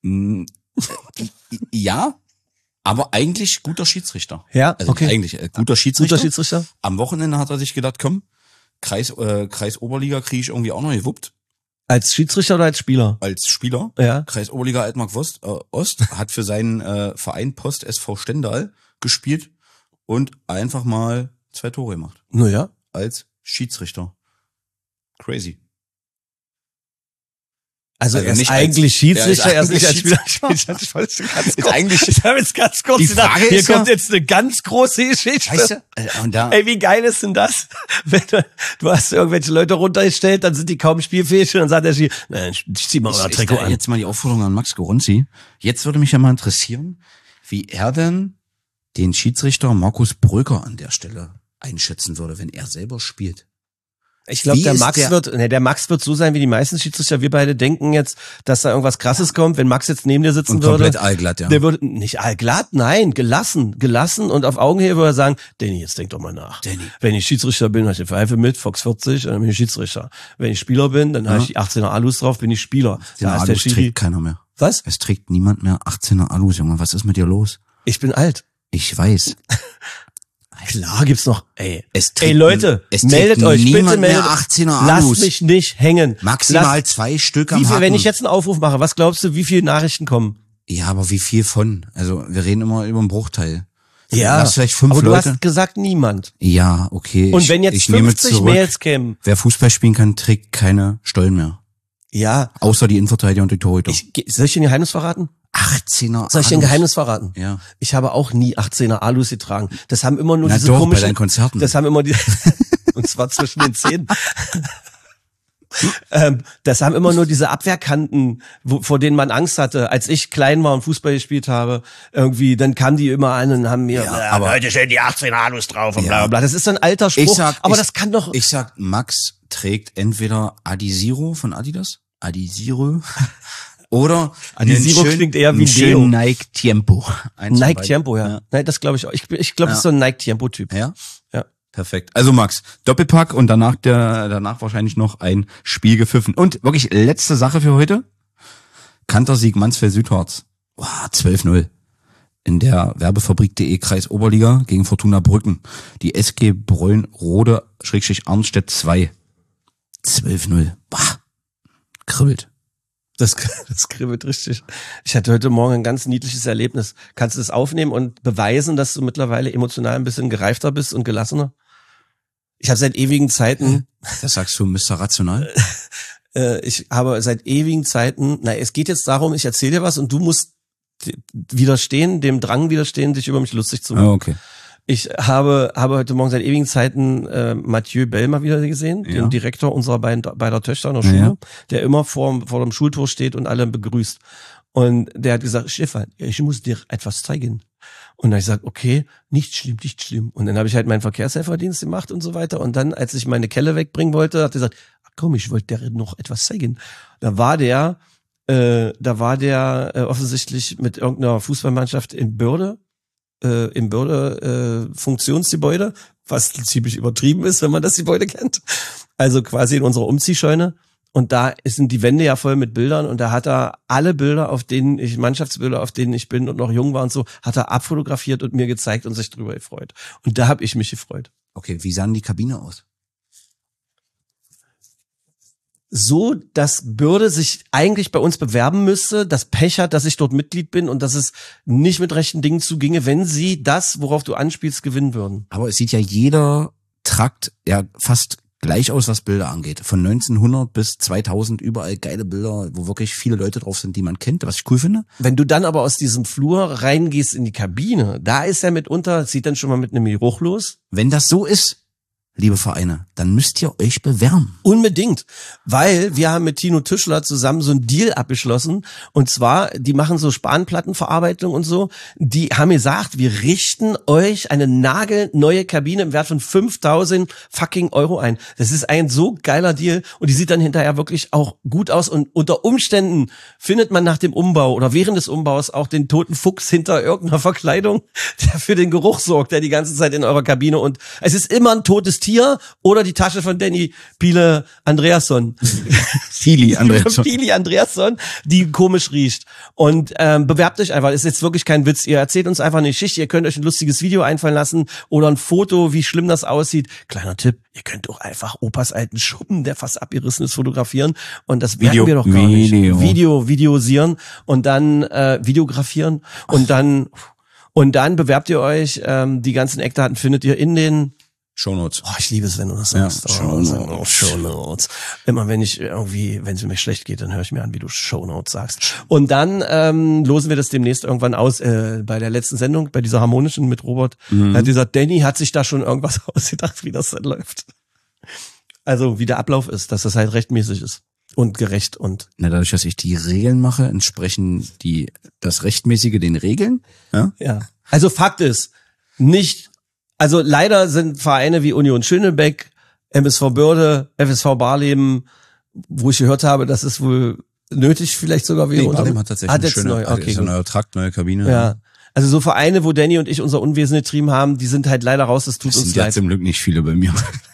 Ja, aber eigentlich guter Schiedsrichter. Ja, also okay. Eigentlich guter Schiedsrichter. Guter Schiedsrichter. Am Wochenende hat er sich gedacht, komm, Kreis Oberliga kriege ich irgendwie auch noch gewuppt. Als Schiedsrichter oder als Spieler? Als Spieler. Ja. Kreis Oberliga Altmark Ost hat für seinen Verein Post SV Stendal gespielt und einfach mal 2 Tore gemacht. Naja. Als Schiedsrichter. Crazy. Also er ist eigentlich Schiedsrichter, er ist nicht als Spieler. Ich habe jetzt ganz kurz gedacht, hier kommt jetzt eine ganz große Geschichte. Weißt du? Ey, wie geil ist denn das? Wenn du hast irgendwelche Leute runtergestellt, dann sind die kaum spielfähig und dann sagt der Schiri, ich zieh mal euer Trikot an. Jetzt mal die Aufforderung an Max Goronzi. Jetzt würde mich ja mal interessieren, wie er denn den Schiedsrichter Markus Bröker an der Stelle einschätzen würde, wenn er selber spielt. Ich glaube, Wie der ist Max wird so sein wie die meisten Schiedsrichter. Wir beide denken jetzt, dass da irgendwas Krasses kommt. Wenn Max jetzt neben dir sitzen Und würde. komplett allglatt, ja. Der würde nicht allglatt, nein, gelassen und auf Augenhöhe würde er sagen, Danny, jetzt denk doch mal nach. Danny. Wenn ich Schiedsrichter bin, habe ich eine Pfeife mit, Fox 40, dann bin ich Schiedsrichter. Wenn ich Spieler bin, dann habe ich die 18er Alus drauf, bin ich Spieler. Den Da ist der Alus Schiri. trägt keiner mehr. Was? Es trägt niemand mehr 18er Alus, Junge. Was ist mit dir los? Ich bin alt. Ich weiß. Klar gibt's noch, Es ey Leute, es meldet trägt euch, bitte niemand mehr meldet. 18er Lasst Alus. mich nicht hängen. Maximal 2 Stück am Wie viel, Haken. wenn ich jetzt einen Aufruf mache, was glaubst du, wie viele Nachrichten kommen? Ja, aber wie viel von? Also, wir reden immer über einen Bruchteil. Ja, Lass vielleicht 5 aber du Leute. hast gesagt niemand. Ja, okay. Und wenn jetzt ich nehme 50 zurück. Mails kämen, Wer Fußball spielen kann, trägt keine Stollen mehr. ja, Außer die Innenverteidiger und die Torhüter. soll ich dir ein Geheimnis verraten? 18er Soll ich dir ein Alus. Geheimnis verraten? Ja. Ich habe auch nie 18er Alus getragen. Das haben immer nur Na diese doch, bei komischen, deinen Konzerten. das haben immer die, und zwar zwischen den Zähnen. Das haben immer nur diese Abwehrkanten, vor denen man Angst hatte. Als ich klein war und Fußball gespielt habe, irgendwie, dann kamen die immer an und haben mir, aber- heute stehen die 18er Alus drauf und Ja. bla bla bla. Das ist so ein alter Spruch, das kann doch. Ich sag, Max trägt entweder Adizero von Adidas, Adizero, oder Adizero einen schön- klingt eher wie einen schönen Deo. Nike Tempo. Eins von Nike beiden. Tempo, ja. Nein, das glaube ich auch. Ich glaube, das ist so ein Nike Tempo-Typ. Ja? Ja. Perfekt. Also Max, Doppelpack und danach wahrscheinlich noch ein Spiel gepfiffen. Und wirklich letzte Sache für heute. Kantersieg Mansfeld-Südharz. Wow, 12-0. In der Werbefabrik.de Kreis Oberliga gegen Fortuna Brücken. Die SG Bräunrode /Arnstedt 2. 12-0. Bah. Kribbelt. Das kribbelt richtig. Ich hatte heute Morgen ein ganz niedliches Erlebnis. Kannst du das aufnehmen und beweisen, dass du mittlerweile emotional ein bisschen gereifter bist und gelassener? Ich habe seit ewigen Zeiten, Das sagst du, Mr. Rational? ich habe seit ewigen Zeiten, es geht jetzt darum, ich erzähle dir was und du musst widerstehen, dem Drang widerstehen, dich über mich lustig zu machen. Oh, okay. Ich habe heute Morgen seit ewigen Zeiten Mathieu Bell mal wieder gesehen, Ja. den Direktor unserer beider Töchter in der Schule, Ja. der immer vor dem Schultor steht und alle begrüßt. Und der hat gesagt, Stefan, ich muss dir etwas zeigen. Und dann habe ich gesagt, okay, nicht schlimm, nicht schlimm. Und dann habe ich halt meinen Verkehrshelferdienst gemacht und so weiter. Und dann, als ich meine Kelle wegbringen wollte, hat er gesagt, komm, ich wollte dir noch etwas zeigen. Da war der offensichtlich mit irgendeiner Fußballmannschaft im Börde Funktionsgebäude, was ziemlich übertrieben ist, wenn man das Gebäude kennt. Also quasi in unserer Umziehscheune. Und da sind die Wände ja voll mit Bildern und da hat er alle Bilder, Mannschaftsbilder, auf denen ich bin und noch jung war und so, hat er abfotografiert und mir gezeigt und sich drüber gefreut. Und da habe ich mich gefreut. Okay, wie sah denn die Kabine aus? So, dass Bürde sich eigentlich bei uns bewerben müsste, das Pech hat, dass ich dort Mitglied bin und dass es nicht mit rechten Dingen zuginge, wenn sie das, worauf du anspielst, gewinnen würden. Aber es sieht ja jeder Trakt ja fast gleich aus, was Bilder angeht. Von 1900 bis 2000 überall geile Bilder, wo wirklich viele Leute drauf sind, die man kennt, was ich cool finde. Wenn du dann aber aus diesem Flur reingehst in die Kabine, da ist er mitunter, zieht dann schon mal mit einem Geruch los. Wenn das so ist, liebe Vereine, dann müsst ihr euch bewerben. Unbedingt, weil wir haben mit Tino Tischler zusammen so einen Deal abgeschlossen und zwar, die machen so Spanplattenverarbeitung und so, die haben gesagt, wir richten euch eine nagelneue Kabine im Wert von 5.000 fucking Euro ein. Das ist ein so geiler Deal und die sieht dann hinterher wirklich auch gut aus und unter Umständen findet man nach dem Umbau oder während des Umbaus auch den toten Fuchs hinter irgendeiner Verkleidung, der für den Geruch sorgt, der die ganze Zeit in eurer Kabine und es ist immer ein totes Tier oder die Tasche von Danny Piele Andreasson. Fili Andreasson, die komisch riecht. Und bewerbt euch einfach, ist jetzt wirklich kein Witz. Ihr erzählt uns einfach eine Geschichte, ihr könnt euch ein lustiges Video einfallen lassen oder ein Foto, wie schlimm das aussieht. Kleiner Tipp, ihr könnt doch einfach Opas alten Schuppen, der fast abgerissen ist, fotografieren. Und das merken wir doch gar nicht. Videosieren und dann videografieren und dann bewerbt ihr euch. Die ganzen Eckdaten findet ihr in den Shownotes. Oh, ich liebe es, wenn du das Ja, sagst. Shownotes. Immer wenn es mir schlecht geht, dann höre ich mir an, wie du Shownotes sagst. Und dann losen wir das demnächst irgendwann aus. Bei der letzten Sendung, bei dieser harmonischen mit Robert, hat gesagt, Danny hat sich da schon irgendwas ausgedacht, wie das dann läuft. Also wie der Ablauf ist, dass das halt rechtmäßig ist und gerecht und. Na, dadurch, dass ich die Regeln mache, entsprechen das Rechtmäßige den Regeln. Ja. Ja. Also Fakt ist, also leider sind Vereine wie Union Schönebeck, MSV Börde, FSV Barleben, wo ich gehört habe, dass es wohl nötig vielleicht sogar wäre. Barleben hat tatsächlich jetzt neu, okay, ist ein neuer Trakt, neue Kabine. Ja. Also so Vereine, wo Danny und ich unser Unwesen getrieben haben, die sind halt leider raus, das tut uns leid. sind ja zum Glück nicht viele bei mir.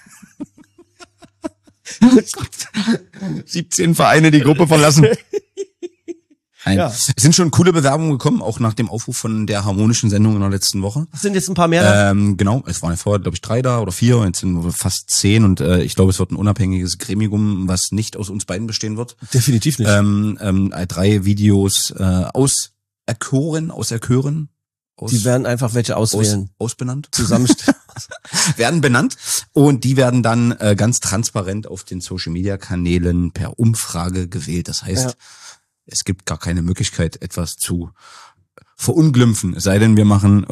17 Vereine die Gruppe verlassen. Ja. Es sind schon coole Bewerbungen gekommen, auch nach dem Aufruf von der harmonischen Sendung in der letzten Woche. Es sind jetzt ein paar mehr da? Genau, es waren ja vorher, glaube ich, 3 da oder 4, jetzt sind wir fast 10 und ich glaube, es wird ein unabhängiges Gremium, was nicht aus uns beiden bestehen wird. Definitiv nicht. 3 Videos auserkören. Die werden einfach welche auswählen. Ausbenannt. Zusammenstellen. Werden benannt und die werden dann ganz transparent auf den Social-Media-Kanälen per Umfrage gewählt. Das heißt, es gibt gar keine Möglichkeit, etwas zu verunglimpfen. Es sei denn, wir machen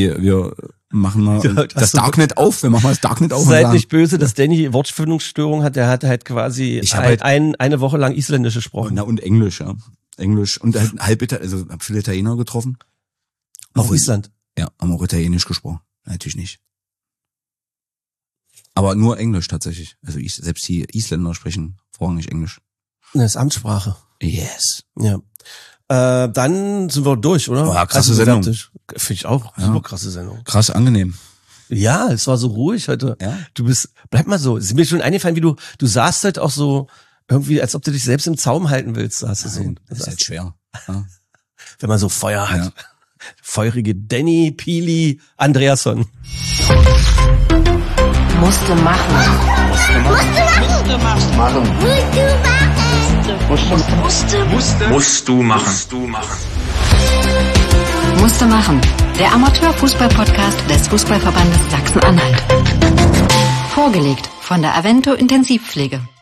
mal das Darknet auf. Wir machen mal das Darknet auf. Seid nicht böse, dass Danny Wortfindungsstörung hat. Der hat halt quasi eine Woche lang Isländisch gesprochen. Und Englisch, ja. Englisch und hab viele Italiener getroffen. Auf Island? Ja, haben auch Italienisch gesprochen. Natürlich nicht. Aber nur Englisch tatsächlich. Also selbst die Isländer sprechen vorrangig Englisch. Das ist Amtssprache. Yes. Ja. Dann sind wir durch, oder? Ja, krasse Sendung. Finde ich auch. Super krasse Sendung. Krass angenehm. Ja, es war so ruhig heute. Ja? Bleib mal so. Es ist mir schon eingefallen, wie du saßt halt auch so irgendwie, als ob du dich selbst im Zaum halten willst, saßt du so. Das ist halt schwer. Ja. Wenn man so Feuer hat. Ja. Feurige Danny, Pili, Andreasson. Musste machen. Musst du machen. Musste machen. Der Amateurfußball-Podcast des Fußballverbandes Sachsen-Anhalt. Vorgelegt von der Avento Intensivpflege.